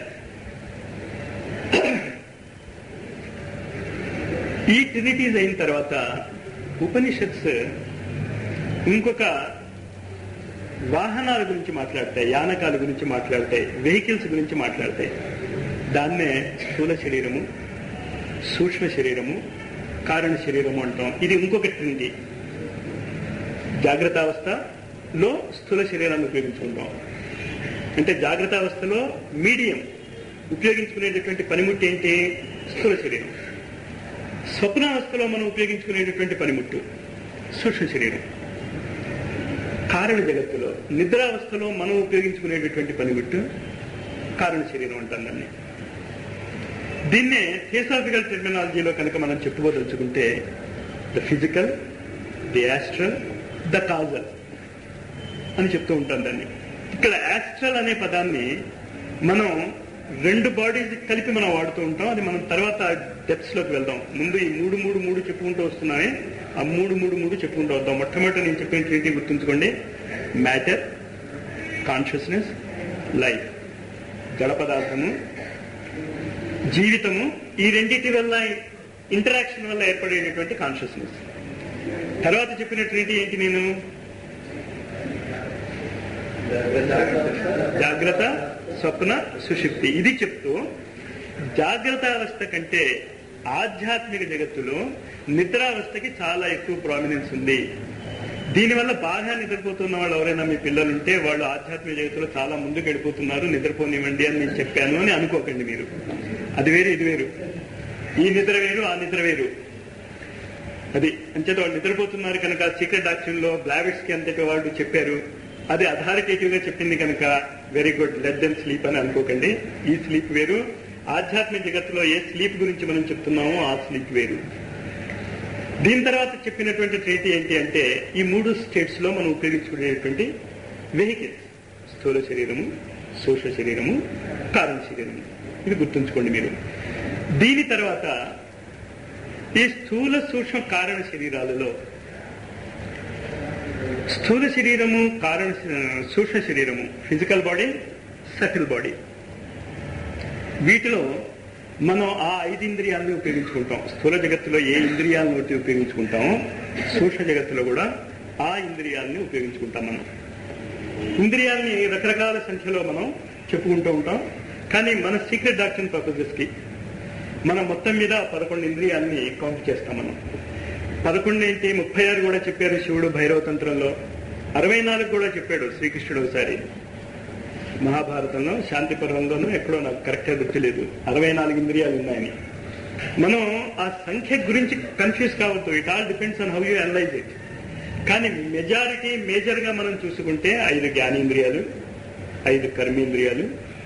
ఈ ట్రినిటీస్ అయిన తర్వాత ఉపనిషత్స్ ఇంకొక వాహనాల గురించి మాట్లాడతాయి, యానకాల గురించి మాట్లాడతాయి, వెహికల్స్ గురించి మాట్లాడతాయి. దాన్నే స్థూల శరీరము, సూక్ష్మ శరీరము, కారణ శరీరము అంటాం. ఇది ఇంకొక ట్రినిటీ. జాగ్రత్త అవస్థలో స్థూల శరీరాన్ని ఉపయోగించుకుంటాం. అంటే జాగ్రత్త అవస్థలో మీడియం ఉపయోగించుకునేటటువంటి పనిముట్టి ఏంటి? స్థూల శరీరం. స్వప్నావస్థలో మనం ఉపయోగించుకునేటటువంటి పనిముట్టు సూక్ష్మ శరీరం. కారణ జగత్తులో నిద్రావస్థలో మనం ఉపయోగించుకునేటటువంటి పనిముట్టు కారణ శరీరం అంటాం దాన్ని. దీన్నే థియోసాఫికల్ టెర్మినాలజీలో కనుక మనం చెప్పుకోదలుచుకుంటే the physical, the astral, the causal అని చెప్తూ ఉంటాం దాన్ని. ఇక్కడ యాస్ట్రల్ అనే పదాన్ని మనం రెండు బాడీస్ కలిపి మనం వాడుతూ ఉంటాం. అది మనం తర్వాత డెప్త్స్ లోకి వెళ్దాం. ముందు ఈ మూడు మూడు మూడు చెప్పుకుంటూ వస్తున్నామే, ఆ మూడు మూడు మూడు చెప్పుకుంటూ వద్దాం. మొట్టమొదటి నేను చెప్పిన ట్రీటీ గుర్తుంచుకోండి. మ్యాటర్, కాన్షియస్నెస్, లైఫ్, జడ పదార్థము, జీవితము, ఈ రెండింటి వల్ల ఇంటరాక్షన్ వల్ల ఏర్పడేటటువంటి కాన్షియస్నెస్. తర్వాత చెప్పిన ట్రీటీ ఏంటి నేను? జాగ్రత్త, స్వప్న, సుషుప్తి. ఇది చెప్తూ జాగ్రత్త అవస్థ కంటే ఆధ్యాత్మిక జగత్తులో నిద్రావస్థకి చాలా ఎక్కువ ప్రామినెన్స్ ఉంది. దీనివల్ల బాగా నిద్రపోతున్న వాళ్ళు ఎవరైనా మీ పిల్లలుంటే వాళ్ళు ఆధ్యాత్మిక జగత్తులో చాలా ముందుకు వెళ్ళిపోతున్నారు, నిద్రపోనివ్వండి అని నేను చెప్పాను అని అనుకోకండి మీరు. అది వేరు, ఇది వేరు. ఈ నిద్ర వేరు, ఆ నిద్ర వేరు. అది అంచేత వాళ్ళు నిద్రపోతున్నారు కనుక సీక్రెట్ డాక్టర్ లో బ్లావిట్స్ కి అంతటి వాళ్ళు చెప్పారు, అది అథారిటేటివ్ గా చెప్పింది కనుక very good, let them sleep అని అనుకోకండి. ఈ స్లీప్ వేరు. ఆధ్యాత్మిక జగత్తులో ఏ స్లీప్ గురించి మనం చెప్తున్నామో ఆ స్లీప్ వేరు. దీని తర్వాత చెప్పినటువంటి ట్రీటీ ఏంటి అంటే ఈ మూడు స్టేట్స్ లో మనం ఉపయోగించుకునేటువంటి వెహికల్స్ స్థూల శరీరము, సూక్ష్మ శరీరము, కారణ శరీరము. ఇది గుర్తుంచుకోండి మీరు. దీని తర్వాత ఈ స్థూల సూక్ష్మ కారణ శరీరాలలో స్థూల శరీరము, సూక్ష్మ శరీరము, ఫిజికల్ బాడీ, సటిల్ బాడీ, వీటిలో మనం ఆ 5 ఇంద్రియాలను ఉపయోగించుకుంటాం. స్థూల జగత్తులో ఏ ఇంద్రియాలను ఉపయోగించుకుంటామో సూక్ష్మ జగత్తులో కూడా ఆ ఇంద్రియాలని ఉపయోగించుకుంటాం. మనం ఇంద్రియాలని రకరకాల సంఖ్యలో మనం చెప్పుకుంటూ ఉంటాం. కానీ మన సీక్రెట్ డాక్టర్ పర్పసెస్ కి మనం మొత్తం మీద 11 ఇంద్రియాలని కౌంట్ చేస్తాం. మనం 11 ఏంటి, 36 కూడా చెప్పారు శివుడు భైరవ తంత్రంలో, 64 కూడా చెప్పాడు శ్రీకృష్ణుడు ఒకసారి మహాభారతంలో, శాంతి పర్వంలోనూ ఎక్కడో నాకు కరెక్ట్గా గుర్తులేదు. 64 ఇంద్రియాలు ఉన్నాయని. మనం ఆ సంఖ్య గురించి కన్ఫ్యూజ్ కావద్దు. It all depends on how you analyse it. కానీ మెజారిటీ మేజర్ గా మనం చూసుకుంటే 5 జ్ఞానేంద్రియాలు, 5 కర్మేంద్రియాలు,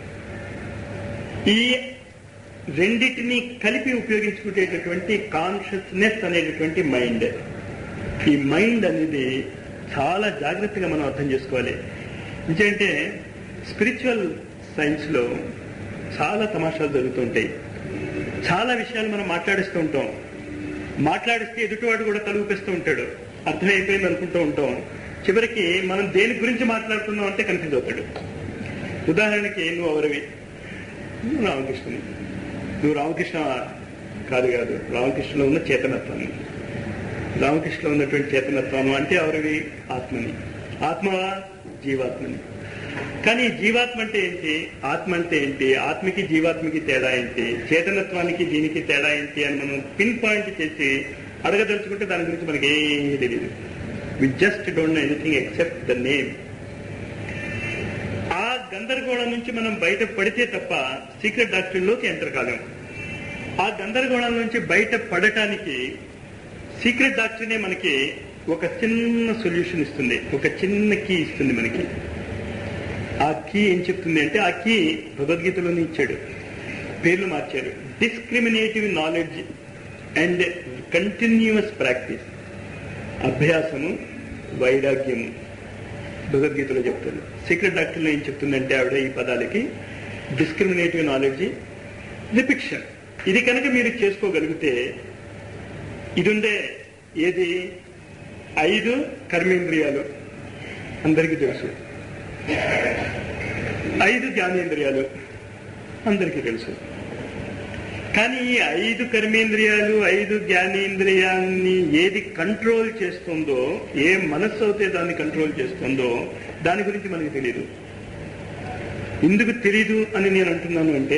ఈ రెండింటినీ కలిపి ఉపయోగించుకునేటటువంటి కాన్షియస్నెస్ అనేటటువంటి మైండ్. ఈ మైండ్ అనేది చాలా జాగ్రత్తగా మనం అర్థం చేసుకోవాలి. ఎందుకంటే స్పిరిచువల్ సైన్స్ లో చాలా తమాషాలు జరుగుతుంటాయి. చాలా విషయాలు మనం మాట్లాడిస్తూ ఉంటాం. మాట్లాడిస్తే ఎదుటివాడు కూడా తలుపుపిస్తూ ఉంటాడు, అర్థమైపోయింది అనుకుంటూ ఉంటాం. చివరికి మనం దేని గురించి మాట్లాడుతున్నాం అంటే కన్ఫ్యూజ్ అవుతాడు. ఉదాహరణకి నువ్వు ఎవరివి? నువ్వు రామకృష్ణుని. నువ్వు రామకృష్ణ కాదు, రామకృష్ణలో ఉన్న చేతనత్వాన్ని, రామకృష్ణలో ఉన్నటువంటి చేతనత్వం అంటే ఎవరివి? ఆత్మని. ఆత్మవా? జీవాత్మని. కానీ జీవాత్మ అంటే ఏంటి, ఆత్మ అంటే ఏంటి, ఆత్మకి జీవాత్మకి తేడా ఏంటి, చేతనత్వానికి దీనికి తేడా ఏంటి అని మనం పిన్ పాయింట్ చేసి అడగదలుచుకుంటే దాని గురించి మనకి ఏమీ తెలియదు. We just don't know anything except the name. ఆ గందరగోళం నుంచి మనం బయట పడితే తప్ప సీక్రెట్ డాక్టర్లోకి ఎంటర్ కాలేము. ఆ గందరగోళం నుంచి బయట పడటానికి సీక్రెట్ డాక్టర్నే మనకి ఒక చిన్న సొల్యూషన్ ఇస్తుంది, ఒక చిన్న కీ ఇస్తుంది మనకి. ఆ కీ ఏం చెప్తుంది అంటే, ఆ కీ భగవద్గీతలోనే ఇచ్చాడు, పేర్లు మార్చారు. Discriminative knowledge and continuous practice. అభ్యాసము, వైరాగ్యము భగవద్గీతలో చెప్తారు. సీక్రెట్ డాక్టర్లో ఏం చెప్తుందంటే ఆవిడ ఈ పదాలకి డిస్క్రిమినేటివ్ నాలెడ్జ్, రిపిక్షన్. ఇది కనుక మీరు చేసుకోగలిగితే ఇది ఉండే ఏది 5 కర్మేంద్రియాలు అందరికీ తెలుసు, 5 జ్ఞానేంద్రియాలు అందరికీ తెలుసు. కానీ ఈ 5 కర్మేంద్రియాలు, 5 జ్ఞానేంద్రియాన్ని ఏది కంట్రోల్ చేస్తుందో, ఏ మనస్సు అయితే దాన్ని కంట్రోల్ చేస్తుందో దాని గురించి మనకి తెలియదు. ఎందుకు తెలీదు అని నేను అంటున్నాను అంటే,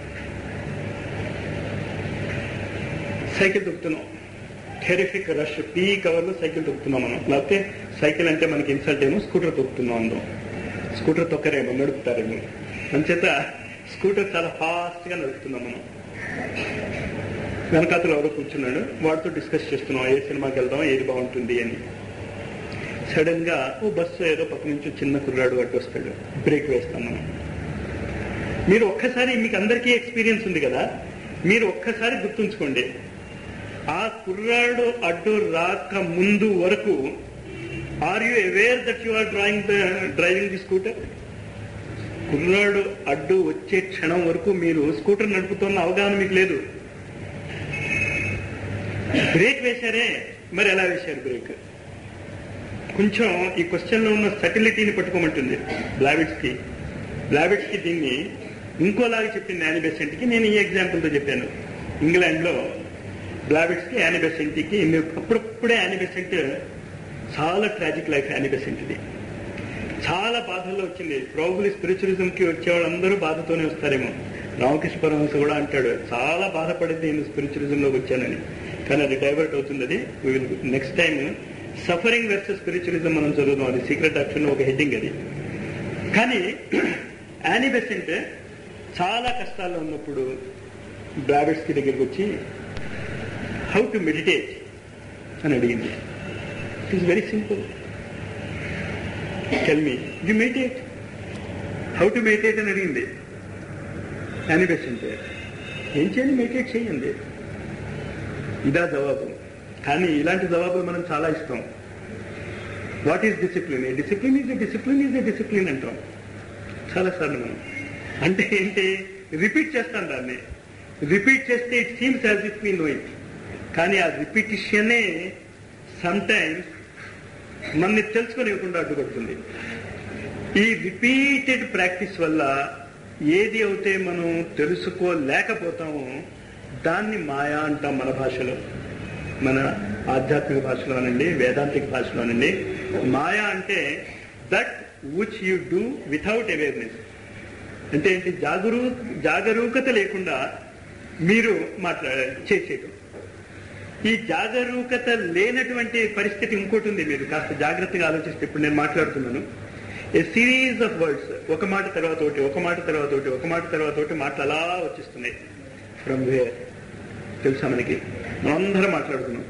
సైకిల్ తొక్కుతున్నాం, టెరిఫిక్ రష్, పీక్ అవర్లో సైకిల్ తొక్కుతున్నాం మనం. లేకపోతే సైకిల్ అంటే మనకి ఇన్సల్ట్ ఏమో, స్కూటర్ తొక్కుతున్నాం అందరం. స్కూటర్ తొక్కరేమో, నడుపుతారేమో. అంచేత స్కూటర్ చాలా ఫాస్ట్ గా నడుపుతున్నాం మనం. వెనకాతలు ఎవరో కూర్చున్నాడు, వాడితో డిస్కస్ చేస్తున్నాం ఏ సినిమాకి వెళ్దాం, ఏది బాగుంటుంది అని. సడన్ గా ఓ బస్సు ఏదో పక్క నుంచి చిన్న కుర్రాడు అడ్డు వస్తాడు, బ్రేక్ వేస్తాం మనం. మీరు ఒక్కసారి, మీకు అందరికీ ఎక్స్పీరియన్స్ ఉంది కదా, మీరు ఒక్కసారి గుర్తుంచుకోండి, ఆ కుర్రాడు అడ్డు రాక ముందు వరకు are you aware that you are driving the scooter? కుర్రాడు అడ్డు వచ్చే క్షణం వరకు మీరు స్కూటర్ నడుపుతున్న అవగాహన మీకు లేదు. బ్రేక్ వేశారే, మరి ఎలా వేశారు బ్రేక్? కొంచెం ఈ క్వశ్చన్ లో ఉన్న సటిలిటీని పట్టుకోమంటుంది బ్లావిట్స్ కి దీన్ని ఇంకోలాగా చెప్పింది యానీ బెసెంట్కి. నేను ఈ ఎగ్జాంపుల్తో చెప్పాను. ఇంగ్లాండ్ లో బ్లావిట్స్ కి యానీ బెసెంట్కి అప్పుడప్పుడే యానీ బెసెంట్ చాలా ట్రాజిక్ లైఫ్. యానీ బెసెంట్ది చాలా బాధల్లో వచ్చింది. ప్రాబబ్లీ స్పిరిచువలిజంకి వచ్చే వాళ్ళందరూ బాధతోనే వస్తారేమో. రామకృష్ణ పరమహంస కూడా అంటాడు, చాలా బాధపడింది నేను స్పిరిచువలిజంలోకి వచ్చానని. కానీ అది డైవర్ట్ అవుతుంది. అది next time suffering versus spiritualism మనం చదువుదాం. అది సీక్రెట్ యాక్షన్ ఒక హెడ్డింగ్ అది. కానీ యానీ బెసెంట్ చాలా కష్టాల్లో ఉన్నప్పుడు బ్లావిట్స్ కి దగ్గరికి వచ్చి హౌ టు మెడిటేట్ అని అడిగింది. It is very simple. Tell me you meditate. How to meditate అని అడిగింది యానీ బెసెంట్. ఏం చేయండి, మెడిటేట్ చేయండి. ఇదా జవాబు. కానీ ఇలాంటి జవాబులు మనం చాలా ఇస్తాం. What is discipline? Discipline is a discipline అంటాం చాలాసార్లు మనం. అంటే ఏంటి? రిపీట్ చేస్తాం దాన్ని. రిపీట్ చేస్తే it seems as if we know it. కానీ ఆ రిపిటిషనే సమ్ టైమ్స్ మనని తెలుసుకొనివ్వకుండా అడ్డుపడుతుంది. ఈ రిపీటెడ్ ప్రాక్టీస్ వల్ల ఏది అయితే మనం తెలుసుకోలేకపోతామో దాన్ని మాయా అంటాం మన భాషలో, మన ఆధ్యాత్మిక భాషలో అనండి, వేదాంతిక భాషలో అనండి. మాయా అంటే that which you do without awareness. అంటే ఏంటి? జాగరూకత లేకుండా మీరు చేసేయటం. ఈ జాగరూకత లేనటువంటి పరిస్థితి ఇంకోటి ఉంది. మీరు కాస్త జాగ్రత్తగా ఆలోచిస్తే, ఇప్పుడు నేను మాట్లాడుతున్నాను, ఏ సిరీస్ ఆఫ్ వర్డ్స్, ఒక మాట తర్వాత ఒకటి, ఒక మాట తర్వాత ఒకటి, ఒక మాట తర్వాత ఒకటి మాటలు అలా వచ్చేస్తున్నాయి. ఫ్రమ్ వేర్ తెలుసా మనకి? అందరం మాట్లాడుతున్నాం,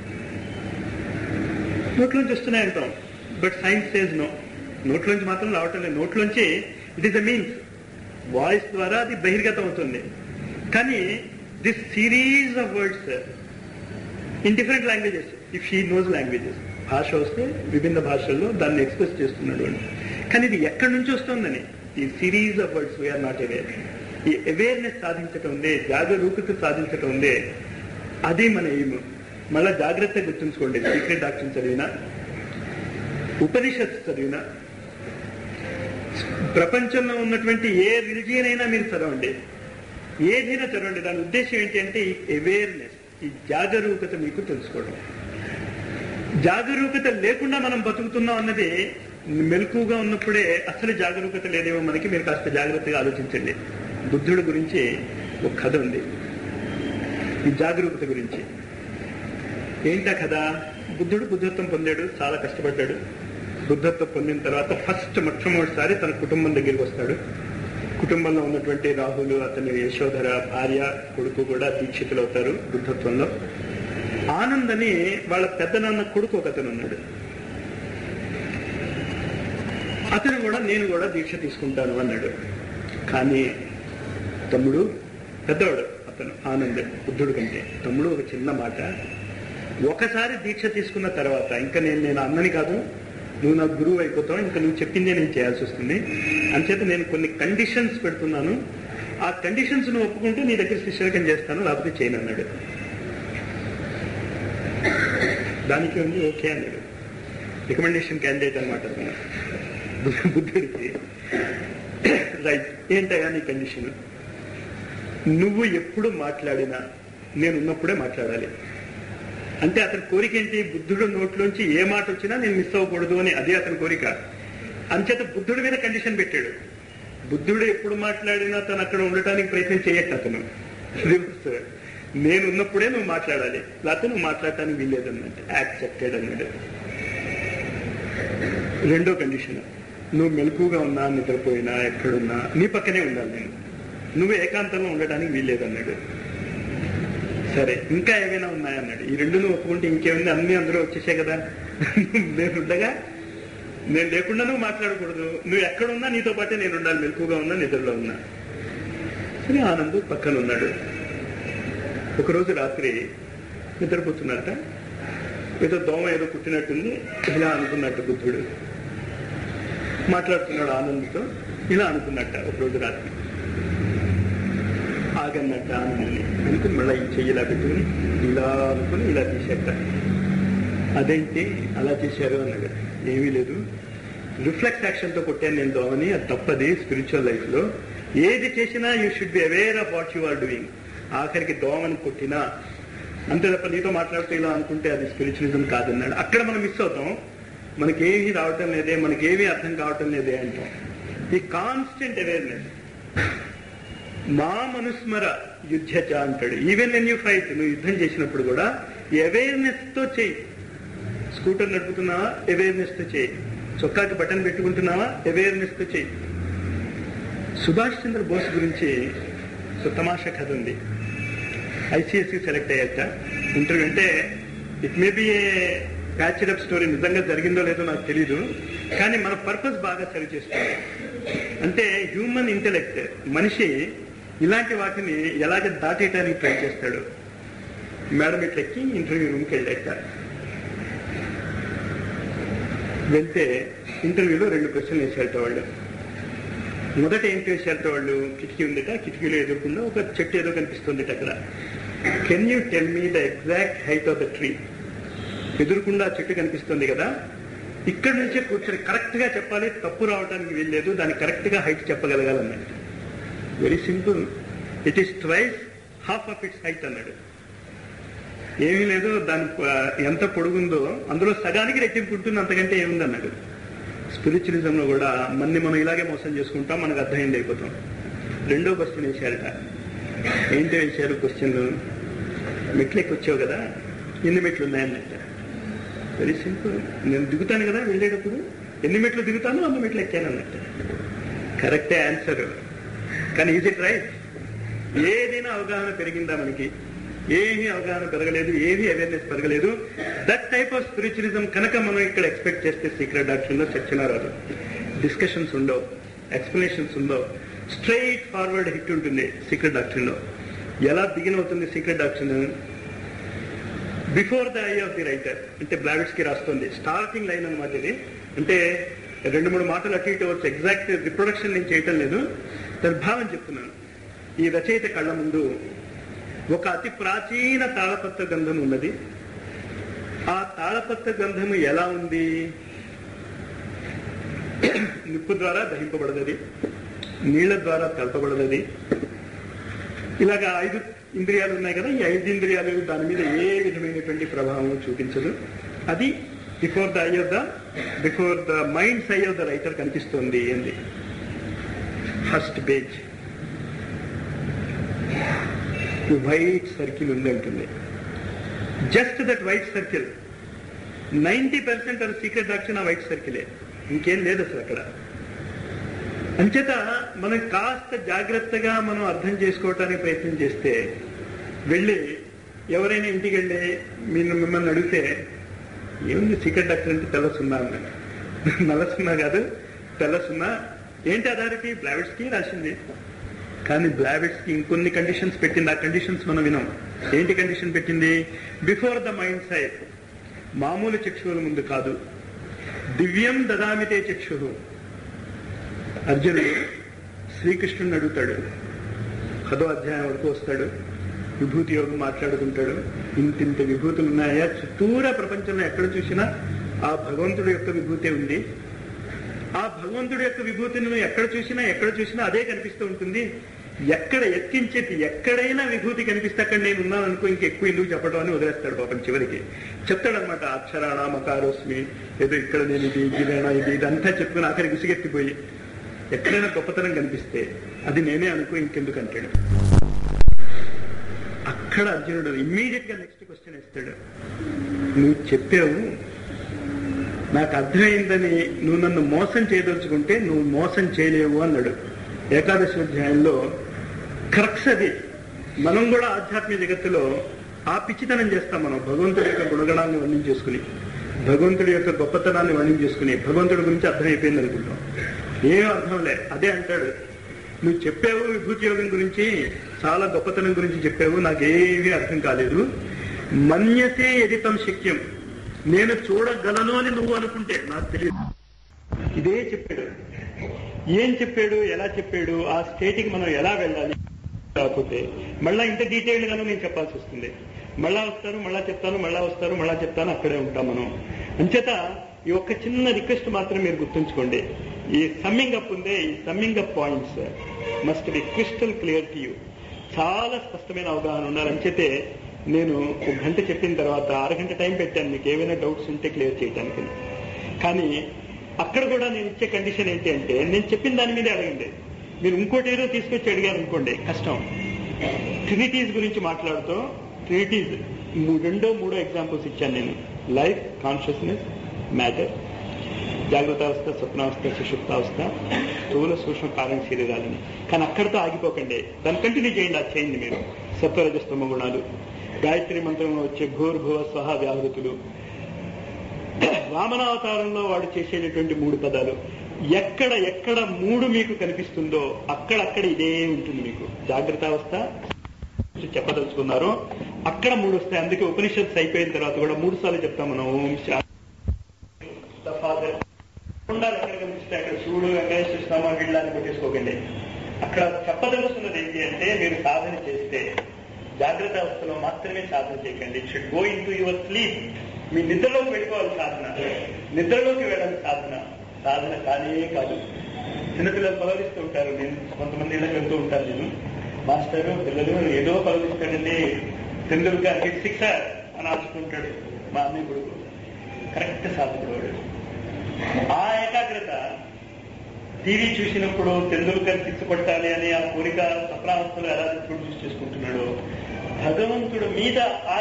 నోట్లోంచి వస్తున్నాయి అంటాం. బట్ సైన్స్ సేజ్ నో, నోట్లోంచి మాత్రం రావటం లేదు. నోట్లోంచి it is a means, voice ద్వారా అది బహిర్గతం అవుతుంది. కానీ this series of words in different languages, if she knows languages, భాష వస్తే విభిన్న భాషల్లో దాన్ని ఎక్స్ప్రెస్ చేస్తున్నాడు. కానీ ఇది ఎక్కడి నుంచి వస్తుందని, ఈ series of words we are not aware. ఈ అవేర్నెస్ సాధించటం ఉందే, జాగరూకత సాధించటం ఉందే, అది మన ఎయిమ్. మళ్ళా జాగ్రత్తగా గుర్తుంచుకోండి. సీక్రెట్ డాక్టర్ చదివినా, ఉపనిషత్తు చదివినా, ప్రపంచంలో ఉన్నటువంటి ఏ రిలిజియన్ అయినా మీరు చదవండి, ఏదైనా చదవండి, దాని ఉద్దేశం ఏంటి అంటే ఈ అవేర్నెస్, ఈ జాగరూకత మీకు తెలుసుకోవడం. జాగరూకత లేకుండా మనం బతుకుతున్నాం అన్నది, మెలకుగా ఉన్నప్పుడే అసలు జాగరూకత లేదేమో మనకి. మీరు కాస్త జాగ్రత్తగా ఆలోచించండి. బుద్ధుడి గురించి ఒక కథ ఉంది ఈ జాగరూకత గురించి. ఏంటా కథ? బుద్ధుడు బుద్ధత్వం పొందాడు, చాలా కష్టపడ్డాడు. బుద్ధత్వం పొందిన తర్వాత మొట్టమొదటిసారి తన కుటుంబం దగ్గరికి వస్తాడు. కుటుంబంలో ఉన్నటువంటి రాహులు, అతని యశోధర భార్య, కొడుకు కూడా దీక్షితులు అవుతారు బుద్ధత్వంలో. ఆనంద్ అని వాళ్ళ పెద్దనాన్న కొడుకు ఒక అతను ఉన్నాడు. అతను కూడా నేను కూడా దీక్ష తీసుకుంటాను అన్నాడు. కానీ తమ్ముడు, పెద్దవాడు అతను ఆనంద్, బుద్ధుడు కంటే తమ్ముడు, ఒక చిన్న మాట, ఒకసారి దీక్ష తీసుకున్న తర్వాత ఇంకా నేను అన్నని కాదు, నువ్వు నాకు గురువు అయిపోతావు, ఇంకా నువ్వు చెప్పిందే నేను చేయాల్సి వస్తుంది. అంచేత నేను కొన్ని కండిషన్స్ పెడుతున్నాను, ఆ కండిషన్స్ నువ్వు ఒప్పుకుంటూ నీ దగ్గర శిష్యరకం చేస్తాను, లేకపోతే చేయను అన్నాడు. దానికి ఉంది ఓకే అన్నాడు. రికమెండేషన్ క్యాండిడేట్ అనమాట బుద్ధుడికి. రైట్, ఏంటయ్యా నీ కండిషన్? నువ్వు ఎప్పుడు మాట్లాడినా నేను ఉన్నప్పుడే మాట్లాడాలి. అంటే అతని కోరిక ఏంటి? బుద్ధుడు నోట్లోంచి ఏ మాట వచ్చినా నేను మిస్ అవ్వకూడదు అని, అదే అతని కోరిక. అంచేత బుద్ధుడి మీద కండిషన్ పెట్టాడు. బుద్ధుడు ఎప్పుడు మాట్లాడినా తను అక్కడ ఉండటానికి ప్రయత్నం చేయట్టు అతను. నేను ఉన్నప్పుడే నువ్వు మాట్లాడాలి, లేకపోతే నువ్వు మాట్లాడటానికి వీల్లేదన్నట్టు. యాక్సెప్టెడ్ అన్నాడు. రెండో కండిషన్, నువ్వు మెలకుగా ఉన్నా, నిద్రపోయినా, ఎక్కడున్నా నీ పక్కనే ఉండాలి నేను, నువ్వు ఏకాంతంగా ఉండటానికి వీల్లేదన్నాడు. సరే ఇంకా ఏమైనా ఉన్నాయన్నాడు. ఈ రెండు నువ్వు ఒప్పుకుంటే ఇంకేముంది, అన్ని అందరూ వచ్చేసాయి కదా. నేను లేకుండా నువ్వు మాట్లాడకూడదు, నువ్వు ఎక్కడున్నా నీతో పాటే నేను ఉండాలి, మెలకుగా ఉన్నా నిద్రలో ఉన్నా. సరే, ఆనంద్ పక్కన ఉన్నాడు. ఒకరోజు రాత్రి నిద్రపోతున్నట్ట, ఏదో దోమ ఏదో కుట్టినట్టుంది, ఇలా అనుకున్నట్టు బుద్ధుడు మాట్లాడుతున్నాడు ఆనంద్తో. ఇలా అనుకున్నట్ట ఒకరోజు రాత్రి, ఆగన్నట్ట ఆనందని అనుకుని మళ్ళీ ఈ చెయ్యి ఇలా పెట్టుకుని ఇలా అనుకుని ఇలా తీసేట. అదేంటి అలా చేశారు అన్నాడు. ఏమీ లేదు, రిఫ్లెక్స్ యాక్షన్తో కొట్టాను నేను దోమని, అది తప్పది. స్పిరిచువల్ లైఫ్లో ఏది చేసినా you should be aware of what you are doing. ఆఖరికి దోమని కొట్టినా అంతే తప్ప నీతో మాట్లాడుతూ ఇలా అనుకుంటే అది స్పిరిచువలిజం కాదన్నాడు. అక్కడ మనం మిస్ అవుతాం. మనకేమీ రావటం లేదే, మనకేమీ అర్థం కావటం లేదే అంటాం. ఈ కాన్స్టెంట్ అవేర్నెస్, మా మనుస్మర యుద్ధచ అంటాడు. ఈవెన్ వెన్ యూ ఫైట్, నువ్వు యుద్ధం చేసినప్పుడు కూడా అవేర్నెస్ తో చేయి. స్కూటర్ నడుపుతున్నావా, అవేర్నెస్ తో చేయి. చొక్కాకి బటన్ పెట్టుకుంటున్నావా, అవేర్నెస్ తో చేయి. సుభాష్ చంద్ర బోస్ గురించి తమాషా కథ ఉంది. ఐసిఎస్సి సెలెక్ట్ అయ్యాక ఇంటర్వ్యూ, అంటే it may be a patched up story, నిజంగా జరిగిందో లేదో నాకు తెలీదు, కానీ మన పర్పస్ బాగా సరి చేస్తుంది. అంటే హ్యూమన్ ఇంటెలెక్ట్, మనిషి ఇలాంటి వాటిని ఎలాగ దాటేయడానికి ట్రై చేస్తాడు. మేడం ఇట్లెక్కి ఇంటర్వ్యూ రూమ్కి వెళ్ళాక వెళ్తే ఇంటర్వ్యూలో 2 క్వశ్చన్లు వేసేట వాళ్ళు. మొదట ఏంటి వేసేట వాళ్ళు, కిటికీ ఉందిట, కిటికీలో ఎదుర్కొండా ఒక చెట్టు ఏదో కనిపిస్తుంది అక్కడ. Can you tell me the exact height of the tree? ఎదుర్కొండా చెట్టు కనిపిస్తుంది కదా, ఇక్కడ నుంచే కూర్చొని కరెక్ట్ గా చెప్పాలి, తప్పు రావడానికి వీల్లేదు, దాన్ని కరెక్ట్ గా హైట్ చెప్పగలగాలన్నాడు. Very simple, it is twice half of its height అన్నాడు. ఏమీ లేదు, దాని ఎంత పొడుగుందో అందులో సగానికి రెట్టింపు ఉంటుంది, అంతకంటే ఏముంది అన్నాడు. స్పిరిచువలిజంలో కూడా మనం ఇలాగే మోసం చేసుకుంటాం, మనకు అర్థమైంది అయిపోతాం. 2వ క్వశ్చన్ వేశారట. ఏంటో వేశారు క్వశ్చన్లు, మెట్లు ఎక్కి వచ్చావు కదా, ఎన్ని మెట్లు ఉన్నాయన్నట్ట. వెరీ సింపుల్, నేను దిగుతాను కదా వెళ్ళేటప్పుడు, ఎన్ని మెట్లు దిగుతాను అన్ని మెట్లు ఎక్కాను అన్నట్టు. కరెక్టే ఆన్సర్. కానీ ఈజ్ ఇట్ రైట్? ఏదైనా అవగాహన పెరిగిందా మనకి? ఏమీ అవగాహన పెరగలేదు, ఏమీ అవేర్నెస్ పెరగలేదు. దట్ టైప్ ఆఫ్ స్పిరిచువలిజం కనుక మనం ఇక్కడ ఎక్స్పెక్ట్ చేస్తే సీక్రెట్ డాక్టర్లో చర్చన రాదు, డిస్కషన్స్ ఉండవు, ఎక్స్ప్లెనేషన్స్ ఉండవు, స్ట్రైట్ ఫార్వర్డ్ హిట్ ఉంటుంది సీక్రెట్ డాక్టర్లో. ఎలా బిగిన్ అవుతుంది secret doctrine? Before the eye of the writer, అంటే బ్లావిట్స్కి రాస్తుంది. స్టార్టింగ్ లైన్ అనమాట ఇది. అంటే 2-3 మాటలు అటు ఇటు వచ్చి ఎగ్జాక్ట్ రిప్రొడక్షన్ నేను చేయటం లేదు, భావం చెప్తున్నాను. ఈ రచయిత కళ్ళ ముందు ఒక అతి ప్రాచీన తాళపత్ర గ్రంథం ఉన్నది. ఆ తాళపత్ర గ్రంథము ఎలా ఉంది? నిప్పు ద్వారా దహింపబడదది, నీళ్ల ద్వారా కలపబడదది. ఇలాగా 5 ఇంద్రియాలు ఉన్నాయి కదా, ఈ 5 ఇంద్రియాలు దాని మీద ఏ విధమైనటువంటి ప్రభావం చూపించదు. అది before the mind's eye of the writer కనిపిస్తుంది. ఏంది? ఫస్ట్ పేజ్ వైట్ సర్కిల్ ఉంది అంటుంది. Just that white circle, 90% of secret doctrine ఆ వైట్ సర్కిలే, ఇంకేం లేదు అసలు అక్కడ. అంచేత మనం కాస్త జాగ్రత్తగా మనం అర్థం చేసుకోవటానికి ప్రయత్నం చేస్తే, వెళ్ళి ఎవరైనా ఇంటికి వెళ్ళి మిమ్మల్ని అడిగితే ఏముంది సీక్రెట్ డాక్టర్ అంటే తెల్ల సున్నా అన్నాడు. నల్ల సున్నా కాదు, తెల్ల సున్నా. ఏంటి అథారిటీ? బ్లావిట్స్కి రాసింది. కానీ బ్లావిట్స్కి ఇంకొన్ని కండిషన్స్ పెట్టింది. ఆ కండిషన్స్ మనం వినాం. ఏంటి కండిషన్ పెట్టింది? బిఫోర్ ద మైండ్ సైట్, మామూలు చక్షువుల ముందు కాదు, దివ్యం దదామితే చక్షు. అర్జునుడు శ్రీకృష్ణుని అడుగుతాడు, 10వ అధ్యాయం వరకు వస్తాడు, విభూతి యోగం మాట్లాడుకుంటాడు. ఇంతింత విభూతులు ఉన్నాయా? చుట్టూరా ప్రపంచంలో ఎక్కడ చూసినా ఆ భగవంతుడి యొక్క విభూతే ఉంది. ఆ భగవంతుడి యొక్క విభూతిని ఎక్కడ చూసినా అదే కనిపిస్తూ ఉంటుంది. ఎక్కడ ఎక్కించేది, ఎక్కడైనా విభూతి కనిపిస్తే అక్కడ నేను ఉన్నాను అనుకో, ఇంకెక్కువ ఎందుకు చెప్పడం అని వదిలేస్తాడు పాపం. చివరికి చెప్తాడనమాట, అక్షరాణ మకారోస్మి, ఏదో ఇక్కడ నేను ఇది గిరేణ ఇది ఇదంతా చెప్పుకుని ఆఖరికి విసిగెత్తిపోయి ఎక్కడైనా గొప్పతనం కనిపిస్తే అది నేనే అనుకో, ఇంకెందుకు అంటాడు. అక్కడ అర్జునుడు ఇమ్మీడియట్ గా నెక్స్ట్ క్వశ్చన్ వేస్తాడు, నువ్వు చెప్పావు, నాకు అర్థమైందని నువ్వు నన్ను మోసం చేయదలుచుకుంటే నువ్వు మోసం చేయలేవు అన్నాడు. 11వ అధ్యాయంలో క్రక్స్ అది. మనం కూడా ఆధ్యాత్మిక జగత్తులో ఆ పిచ్చితనం చేస్తాం మనం. భగవంతుడి యొక్క గుణగణాన్ని వర్ణించేసుకుని, భగవంతుడి యొక్క గొప్పతనాన్ని వర్ణించేసుకుని భగవంతుడి గురించి అర్థమైపోయింది అనుకుంటాం. ఏం అర్థంలే. అదే అంటాడు, నువ్వు చెప్పావు విభూతి యోగం గురించి, చాలా గొప్పతనం గురించి చెప్పావు, నాకేమీ అర్థం కాలేదు. మన్యసే ఎదితం శక్యం, నేను చూడగలను అని నువ్వు అనుకుంటే నాకు తెలియదు. ఇదే చెప్పాడు. ఏం చెప్పాడు, ఎలా చెప్పాడు, ఆ స్టేట్కి మనం ఎలా వెళ్ళాలి, కాకపోతే మళ్ళా ఇంత డీటెయిల్డ్ గాను నేను చెప్పాల్సి వస్తుంది. మళ్ళా వస్తారు, మళ్ళా చెప్తాను, మళ్ళా వస్తారు, మళ్ళా చెప్తాను, అక్కడే ఉంటాం మనం. అంచేత ఈ ఒక్క చిన్న రిక్వెస్ట్ మాత్రం మీరు గుర్తుంచుకోండి. ఈ సమ్మింగ్ అప్ ఉందే, ఈ summing up points must be crystal clear to you. చాలా స్పష్టమైన అవగాహన ఉండాలి. అంచేతే నేను 1 గంట చెప్పిన తర్వాత 6 గంట టైం పెట్టాను మీకు ఏమైనా డౌట్స్ ఉంటే క్లియర్ చేయడానికి. కానీ అక్కడ కూడా నేను ఇచ్చే కండిషన్ ఏంటి అంటే, నేను చెప్పిన దాని మీదే అడగండి. మీరు ఇంకోటి ఏదో తీసుకొచ్చి అడిగారు అనుకోండి, కష్టం. ట్రినిటీస్ గురించి మాట్లాడుతూ, ట్రినిటీస్ 2-3 ఎగ్జాంపుల్స్ ఇచ్చాను నేను. లైఫ్, కాన్షియస్నెస్, మ్యాటర్, జాగ్రత్తావస్థ, స్వప్నావస్థ, సుషుప్తావస్థ, స్థూల సూక్ష్మ కారణ శరీరాలని. కానీ అక్కడితో ఆగిపోకండి, దాన్ని కంటిన్యూ చేయండి. అది చేయండి మీరు. సత్వరజస్తమ గుణాలు, గాయత్రి మంత్రంలో వచ్చే భూర్భువ స్వహ వ్యాహృతులు, వామనావతారంలో వాడు చేసేటటువంటి 3 పదాలు, ఎక్కడ ఎక్కడ 3 మీకు కనిపిస్తుందో అక్కడక్కడ ఇదే ఉంటుంది మీకు. జాగ్రత్తావస్థ చెప్పదలుచుకున్నారో అక్కడ 3 వస్తాయి. అందుకే ఉపనిషత్తు అయిపోయిన తర్వాత కూడా 3 సార్లు చెప్తాం మనం. ఓం ఉండాలి. ఎక్కడ కనిపిస్తే అక్కడ శివుడు, వెంకటేశ్వర స్వామి వీళ్ళని పెట్టేసుకోకండి. అక్కడ చెప్పదలుచుకున్నది ఏంటి అంటే, మీరు సాధన చేస్తే జాగ్రత్త అవస్థలో మాత్రమే సాధన చేయకండి. It should go into your sleep. మీ నిద్రలోకి వెళ్ళిపోవాలి సాధన. నిద్రలోకి వెళ్ళాలి సాధన. సాధన కానే కాదు. చిన్నపిల్లలు పలవిస్తూ ఉంటారు. నేను కొంతమంది ఇళ్ళకి వెళ్తూ ఉంటాను. నేను మాస్టరు పిల్లలు ఏదో పలవిస్తాడండి, తెందులుగారికి 6 అని ఆచుకుంటాడు మా అన్నయ్య కొడుకు. కరెక్ట్ సాధకుడు వాడు. ఆ ఏకాగ్రత టీవీ చూసినప్పుడు తెందులుకర్ 6 కొట్టాలి అని ఆ కోరిక స్వప్నావస్థలో ఎలా ప్రొడ్యూస్ చేసుకుంటున్నాడో, భగవంతుడు మీద ఆ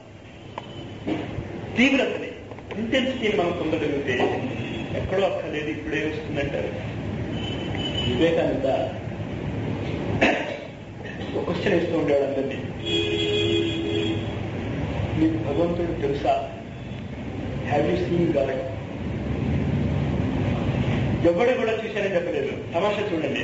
తీవ్రతని, ఇంటెన్సిటీని మనం పొందగలిగితే ఎక్కడో అక్కర్లేదు, ఇప్పుడే వస్తుందంటారు. వివేకానంద ఒక క్వశ్చన్ వేస్తూ ఉండేవాడు అందరినీ, మీకు భగవంతుడు తెలుసా? Have you seen God? ఎవడు కూడా చూశానని చెప్పలేదు. తమాషా చూడండి,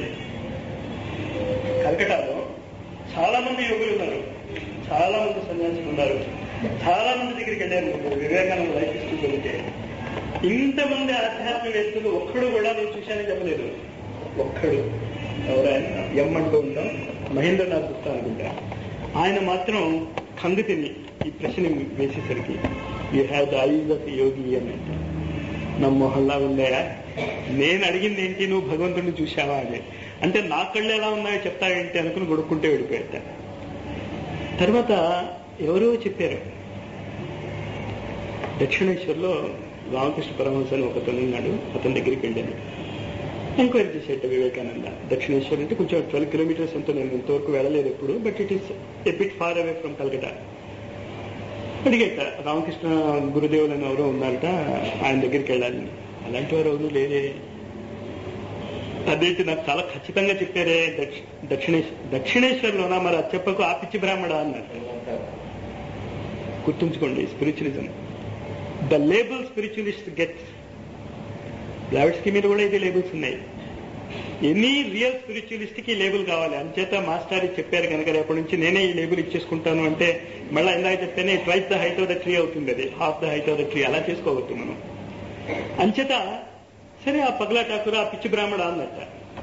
కలకటాలో చాలా మంది యోగులు ఉన్నారు, చాలా మంది సన్యాసులు ఉన్నారు, చాలా మంది దగ్గరికి వెళ్ళారు. వివేకానంద లైఫ్ హిస్టరీ వెళ్తే ఇంతమంది ఆధ్యాత్మికవేత్తలు ఒక్కడు కూడా నేను చూశానని చెప్పలేదు. ఒక్కడు. ఎవరైనా ఎమ్మంటూ ఉంటాం, మహేంద్రనాథ్ గుప్తా అనుకుంటా. ఆయన మాత్రం కంగుతిని ఈ ప్రశ్న వేసేసరికి, you have the eyes of yogi అని. నా మొహల్లా ఉందయా, నేను అడిగింది ఏంటి, నువ్వు భగవంతుడిని చూశావా అని. అంటే నా కళ్ళు ఎలా ఉన్నాయో చెప్తావేంటి అనుకుని గొడుక్కుంటే వెళ్ళిపోయాట. తర్వాత ఎవరో చెప్పారు, దక్షిణేశ్వర్లో రామకృష్ణ పరమహంస అని ఒకతను ఉన్నాడు, అతని దగ్గరికి వెళ్ళాను. ఎంక్వైరీ చేసేట వివేకానంద. దక్షిణేశ్వర్ అంటే కొంచెం 12 కిలోమీటర్స్ ఎంతో, నేను ఇంతవరకు వెళ్ళలేదు ఎప్పుడు, but it is a bit far away from Calcutta. అడిగేట రామకృష్ణ గురుదేవులు అని ఎవరో ఉన్నారట, ఆయన దగ్గరికి వెళ్ళాలి. అలాంటి వారు ఎవరు లేరే. అదేంటి నాకు చాలా ఖచ్చితంగా చెప్పారే, దక్షిణేశ్వర్లోనా? మరి అది చెప్పకు, ఆ పిచ్చి బ్రాహ్మణ అన్నారు. గుర్తుంచుకోండి, spiritualism, the label spiritualist gets. Blavatsky మీద కూడా ఇది లేబుల్స్ ఉన్నాయి. ఎనీ రియల్ స్పిరిచువలిస్ట్ కి లేబుల్ కావాలి. అంచేత మాస్టర్ చెప్పారు కనుక రేపటి నుంచి నేనే ఈ లేబుల్ ఇచ్చేసుకుంటాను అంటే, మళ్ళీ ఇందాక చెప్తేనే twice the height of the tree అవుతుంది, అది half the height of the tree. అలా చేసుకోవద్దు మనం. అంచేత సరే, ఆ పగలా ఠాకూర్ ఆ పిచ్చి బ్రాహ్మణ అన్నట్ట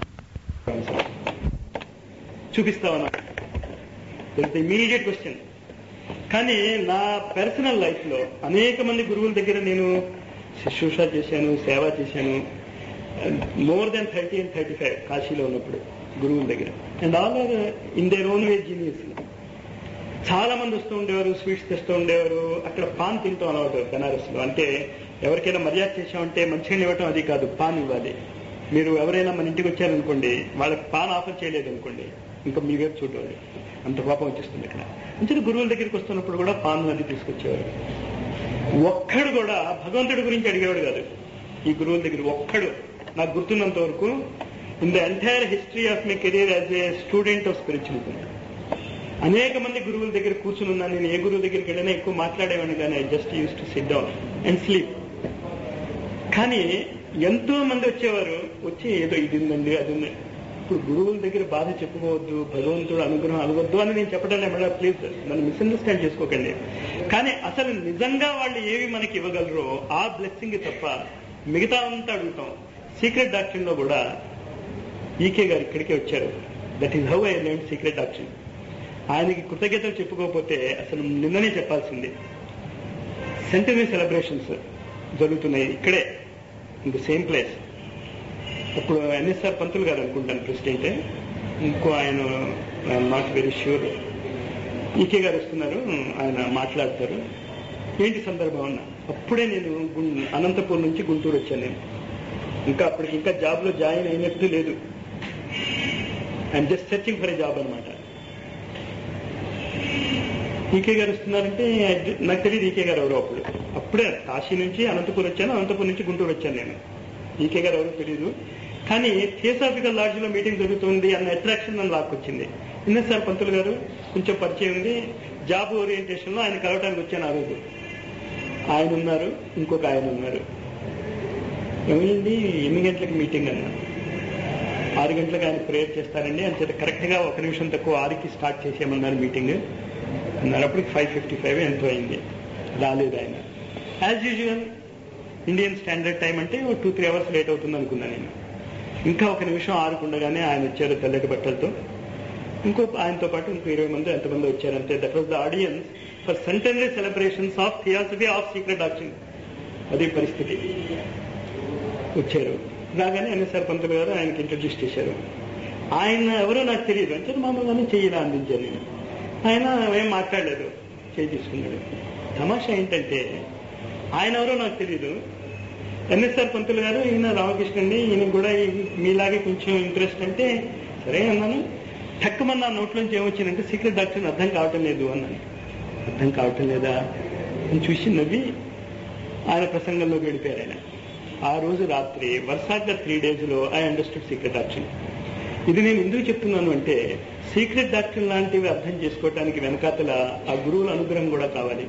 చూపిస్తావన్నా, ఇమీడియట్ క్వశ్చన్. కానీ నా పర్సనల్ లైఫ్ లో అనేక మంది గురువుల దగ్గర నేను శుశ్రూష చేశాను, సేవ చేశాను. మోర్ దెన్ 30 and 35 కాశీలో ఉన్నప్పుడు గురువుల దగ్గర. And all are in their own way genius. చాలా మంది వస్తూ ఉండేవారు, స్వీట్స్ తెస్తూ ఉండేవారు. అక్కడ పాన్ తింటూ అలవాటు బెనారస్ లో. అంటే ఎవరికైనా మర్యాద చేశామంటే మంచిగా ఇవ్వటం అది కాదు, పాన్ ఇవ్వాలి. మీరు ఎవరైనా మన ఇంటికి వచ్చారనుకోండి, వాళ్ళకి పాన్ ఆఫర్ చేయలేదు అనుకోండి, ఇంకా మీ వైపు చూడాలి, అంత కోపం వచ్చేస్తుంది ఇక్కడ. అంటే గురువుల దగ్గరికి వస్తున్నప్పుడు కూడా పాన్ అది తీసుకొచ్చేవారు. ఒక్కడు కూడా భగవంతుడి గురించి అడిగేవాడు కాదు ఈ గురువుల దగ్గర. ఒక్కడు నాకు గుర్తున్నంత వరకు, in the entire history of my career as a student of spiritualism, అనేక మంది గురువుల దగ్గర కూర్చుని ఉన్నాను. నేను ఏ గురువు దగ్గరికి వెళ్ళినా ఎక్కువ మాట్లాడేవాడిని కానీ I just use to sit down and sleep. కానీ ఎంతో మంది వచ్చేవారు, వచ్చి ఏదో ఇది ఉందండి అది ఉంది. ఇప్పుడు గురువుల దగ్గర బాధ చెప్పుకోవద్దు, భగవంతుడు అనుగ్రహం అలవద్దు అని నేను చెప్పడం మేడం, ప్లీజ్ నన్ను మిస్అండర్స్టాండ్ చేసుకోకండి. కానీ అసలు నిజంగా వాళ్ళు ఏవి మనకి ఇవ్వగలరో ఆ బ్లెస్సింగ్ తప్ప మిగతా అంతా అడుగుతాం. సీక్రెట్ డాక్టరీన్ లో కూడా ఈకే గారు ఇక్కడికే వచ్చారు. That is how I learn secret doctrine. ఆయనకి కృతజ్ఞతలు చెప్పుకోకపోతే అసలు నిన్ననే చెప్పాల్సింది. సెంటనరీ సెలబ్రేషన్స్ జరుగుతున్నాయి ఇక్కడే, ఇన్ ద సేమ్ ప్లేస్. అప్పుడు ఎన్ఎస్ఆర్ పంతులు గారు అనుకుంటాను ప్రెసిడెంటే, ఇంకో ఆయన నాట్ వెరీ ష్యూర్. ఈకే గారు వస్తున్నారు, ఆయన మాట్లాడతారు. ఏంటి సందర్భం అన్న, అప్పుడే నేను అనంతపూర్ నుంచి గుంటూరు వచ్చాను. నేను ఇంకా అప్పటికి ఇంకా జాబ్ లో జాయిన్ అయినట్టు లేదు. I'm just searching for a job అనమాట. ఈకే గారు వస్తున్నారంటే నాకు తెలియదు ఈకే గారు ఎవరో. అప్పుడే కాశీ నుంచి అనంతపూర్ వచ్చాను, అనంతపూర్ నుంచి గుంటూరు వచ్చాను నేను. ఈకే గారు ఎవరో తెలియదు. కానీ థియోసాఫికల్ లాడ్జ్ లో మీటింగ్ జరుగుతుంది అన్న అట్రాక్షన్ నన్ను లాక్కొచ్చింది. ఎన్ఎస్ఆర్ పంతులు గారు కొంచెం పరిచయం ఉంది. జాబ్ ఓరియంటేషన్ లో ఆయన కలవటానికి వచ్చాను ఆ రోజు. ఆయన ఉన్నారు, ఇంకొక ఆయన ఉన్నారు. ఏమైంది, 8 గంటలకు మీటింగ్ అన్నా. 6 గంటలకు ఆయన ప్రేయర్ చేస్తారండి అని చెప్పి కరెక్ట్ గా 1 నిమిషం తక్కువ 6కి స్టార్ట్ చేసేయమన్నారు మీటింగ్ అన్నారు. అప్పటికి 5:55 ఎంతో అయింది. రాలేదు ఆయన. As usual Indian standard time అంటే 2-3 అవర్స్ లేట్ అవుతుంది అనుకున్నాను నేను. ఇంకా 1 నిమిషం 6కు ఉండగానే ఆయన వచ్చారు తెల్లటి బట్టలతో. ఇంకో ఆయనతో పాటు ఇంకో 20 మంది ఎంతమంది వచ్చారంటే that was the audience for centenary celebrations of theosophy of secret doctrine. అదే పరిస్థితి. వచ్చారు. రాగానే ఎన్ఎస్ఆర్ పంతులు గారు ఆయనకి ఇంట్రడ్యూస్ చేశారు. ఆయన ఎవరో నాకు తెలియదు అంటే మామూలుగానే చెయ్యిలా అందించాను నేను. ఆయన ఏం మాట్లాడలేదు, చేయి తీసుకున్నాడు. తమాషా ఏంటంటే ఆయన ఎవరో నాకు తెలియదు. ఎన్ఎస్ఆర్ పంతులు గారు ఈయన రామకృష్ణ అండి, ఈయన కూడా మీలాగే కొంచెం ఇంట్రెస్ట్ అంటే సరే అన్నాను. తక్కువమంది నా నోట్లోంచి ఏమొచ్చిందంటే సీక్రెట్ డాక్టరీన్ అర్థం కావటం లేదు అన్నాను. అర్థం కావటం లేదా అని చూసి నవ్వి ఆయన ప్రసంగంలోకి వెళ్ళిపోయారు ఆయన. ఆ రోజు రాత్రి వరుసగా 3 days I understood secret doctrine. ఇది నేను ఎందుకు చెప్తున్నాను అంటే సీక్రెట్ డాక్టరీన్ లాంటివి అర్థం చేసుకోవడానికి వెనకాతల ఆ గురువుల అనుగ్రహం కూడా కావాలి.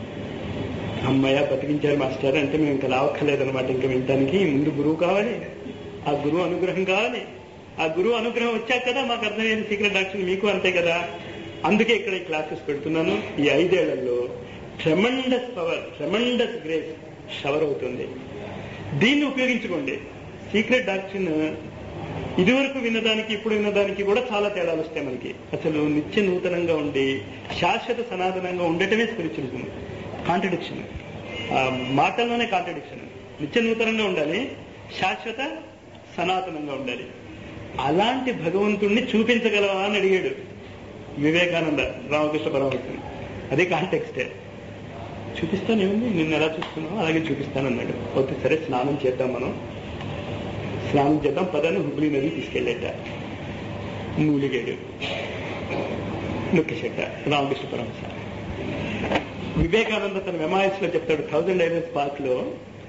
అమ్మాయ బతికించారు మాస్టర్ అంటే మేము ఇంకా రావక్కర్లేదనమాట. ఇంకా వినటానికి ముందు గురువు కావాలి, ఆ గురువు అనుగ్రహం కావాలి. ఆ గురువు అనుగ్రహం వచ్చాక కదా మాకు అర్థమైంది సీక్రెట్ డాక్టరీన్. మీకు అంతే కదా. అందుకే ఇక్కడ ఈ క్లాసెస్ పెడుతున్నాను. ఈ 5 ఏళ్లలో tremendous power, tremendous grace shower అవుతుంది. దీన్ని ఉపయోగించుకోండి. సీక్రెట్ డాక్టరీన్ ఇదివరకు విన్నదానికి ఇప్పుడు విన్నదానికి కూడా చాలా తేడాలు వస్తాయి మనకి. అసలు నిత్య నూతనంగా ఉండి శాశ్వత సనాతనంగా ఉండటమే స్పిరిచువలిజం. కాంట్రడిక్షన్, మాటల్లోనే కాంట్రడిక్షన్. నిత్య నూతనంగా ఉండాలి, శాశ్వత సనాతనంగా ఉండాలి. అలాంటి భగవంతుణ్ణి చూపించగలవా అని అడిగాడు వివేకానంద రామకృష్ణ పరమహంసని. అదే కాంటెక్స్టే. చూపిస్తాను, ఏముంది నిన్ను ఎలా చూస్తున్నావు అలాగే చూపిస్తానన్నాడు. ఓకే సరే స్నానం చేద్దాం, మనం స్నానం చేద్దాం పదాన్ని హుబ్లీ నది తీసుకెళ్ళేట. మూలిగాడు, నొక్కేసేట రామకృష్ణ పరమహంస. వివేకానంద తన మెమాయిస్ లో చెప్తాడు, 1000 Islands పార్క్ లో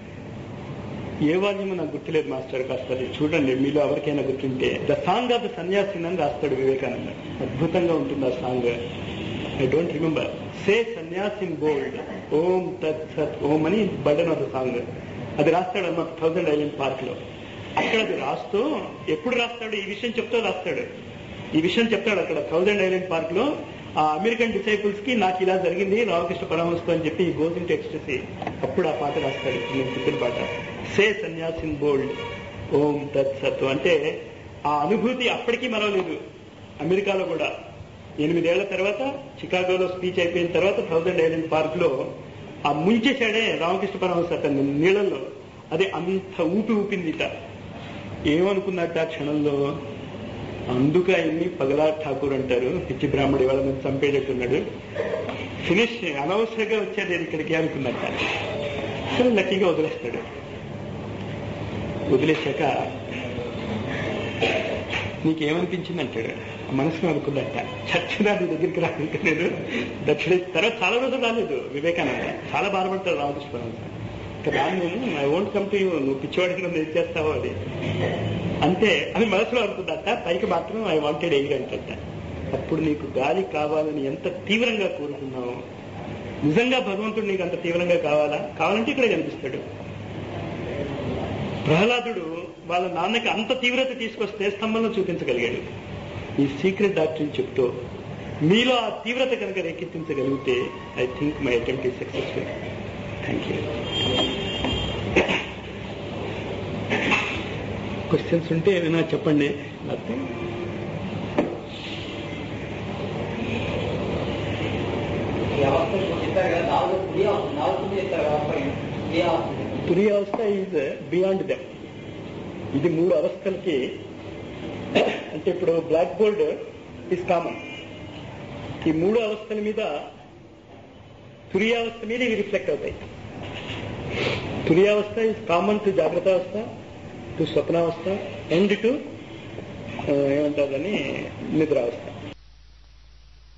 ఏ వాల్యూమో నాకు గుర్తులేదు మాస్టర్, కాస్త అది చూడండి మీలో ఎవరికైనా గుర్తుంటే. The song of the sannyasin అని రాస్తాడు వివేకానంద. అద్భుతంగా ఉంటుంది ఆ సాంగ్. I don't remember. Say sannyasin bold Om tat sat ఓం అని బర్డెన్ ఆఫ్ ద సాంగ్. అది రాస్తాడు అన్నమాట 1000 Islands పార్క్ లో. అక్కడ అది రాస్తూ ఎప్పుడు రాస్తాడు, ఈ విషయం చెప్తూ రాస్తాడు. ఈ విషయం చెప్తాడు అక్కడ 1000 Islands పార్క్ లో. ఆ అమెరికన్ డిసైపుల్స్ కి నాకు ఇలా జరిగింది రామకృష్ణ పరమహంసతో అని చెప్పి గోస్ ఇంటూ ఎక్స్టసీ. అప్పుడు ఆ పాట రాస్తాడు, నేను చెప్పిన పాట. సే సన్యాసిన్ బోల్డ్ ఓం తత్ సత్ అంటే ఆ అనుభూతి అప్పటికీ మరవలేదు. అమెరికాలో కూడా 8 ఏళ్ల తర్వాత చికాగోలో స్పీచ్ అయిపోయిన తర్వాత 1000 Islands పార్క్ లో ఆ ముంచేశాడే రామకృష్ణ పరమహంస అతన్ని నీళ్ళల్లో. అది అంత ఊపిందిట. ఏమనుకున్నట్ట ఆ క్షణంలో, అందుకు ఆయన్ని పగలా ఠాకూర్ అంటారు, పిచ్చి బ్రాహ్మడి వాళ్ళని చంపేటట్టున్నాడు, ఫినిష్ అనవసరంగా వచ్చాడు ఇక్కడికి అనుకున్నట్ట. సరే లక్కీగా వదిలేస్తాడు. వదిలేశాక నీకేమనిపించింది అంటాడు. మనసులో అనుకున్నట్ట, చచ్చినా నీ దగ్గరికి రాక నేను దక్షిణ. తర్వాత చాలా రోజులు రాలేదు వివేకానంద. చాలా బాధపడతాడు రామకృష్ణ పరమహంస. దాన్ని నేను I won't come to you, నువ్వు పిచ్చివాడికి నన్ను ఏం చేస్తావో అది అంతే అని మనసులో అనుకున్నట్ట. పైకి మాత్రం ఐ వాంటెడ్ ఎయిర్ అంటట. అప్పుడు నీకు గాలి కావాలని ఎంత తీవ్రంగా కోరుకున్నావు. నిజంగా భగవంతుడు నీకు అంత తీవ్రంగా కావాలంటే ఇక్కడే కనిపిస్తాడు. ప్రహ్లాదుడు వాళ్ళ నాన్నకి అంత తీవ్రత తీసుకొస్తే స్తంభంలో చూపించగలిగాడు. ఈ సీక్రెట్ డాక్టరీని చెప్తూ మీలో ఆ తీవ్రత కనుక రేకెత్తించగలిగితే I think my attempt is successful. Thank you. Questions ఉంటే ఏమైనా చెప్పండి. తురియ అవస్థ ఈజ్ బియాండ్ దెమ్. ఇది 3 అవస్థలకి. అంటే ఇప్పుడు బ్లాక్ బోర్డ్ ఈజ్ కామన్. ఈ 3 అవస్థల మీద తురియావస్థ మీద ఇవి రిఫ్లెక్ట్ అవుతాయి. తురియావస్థ ఈజ్ కామన్ టు జాగ్రత్త అవస్థ, టు స్వప్నావస్థ అండ్ టు ఏమంటారని నిద్రావస్థ.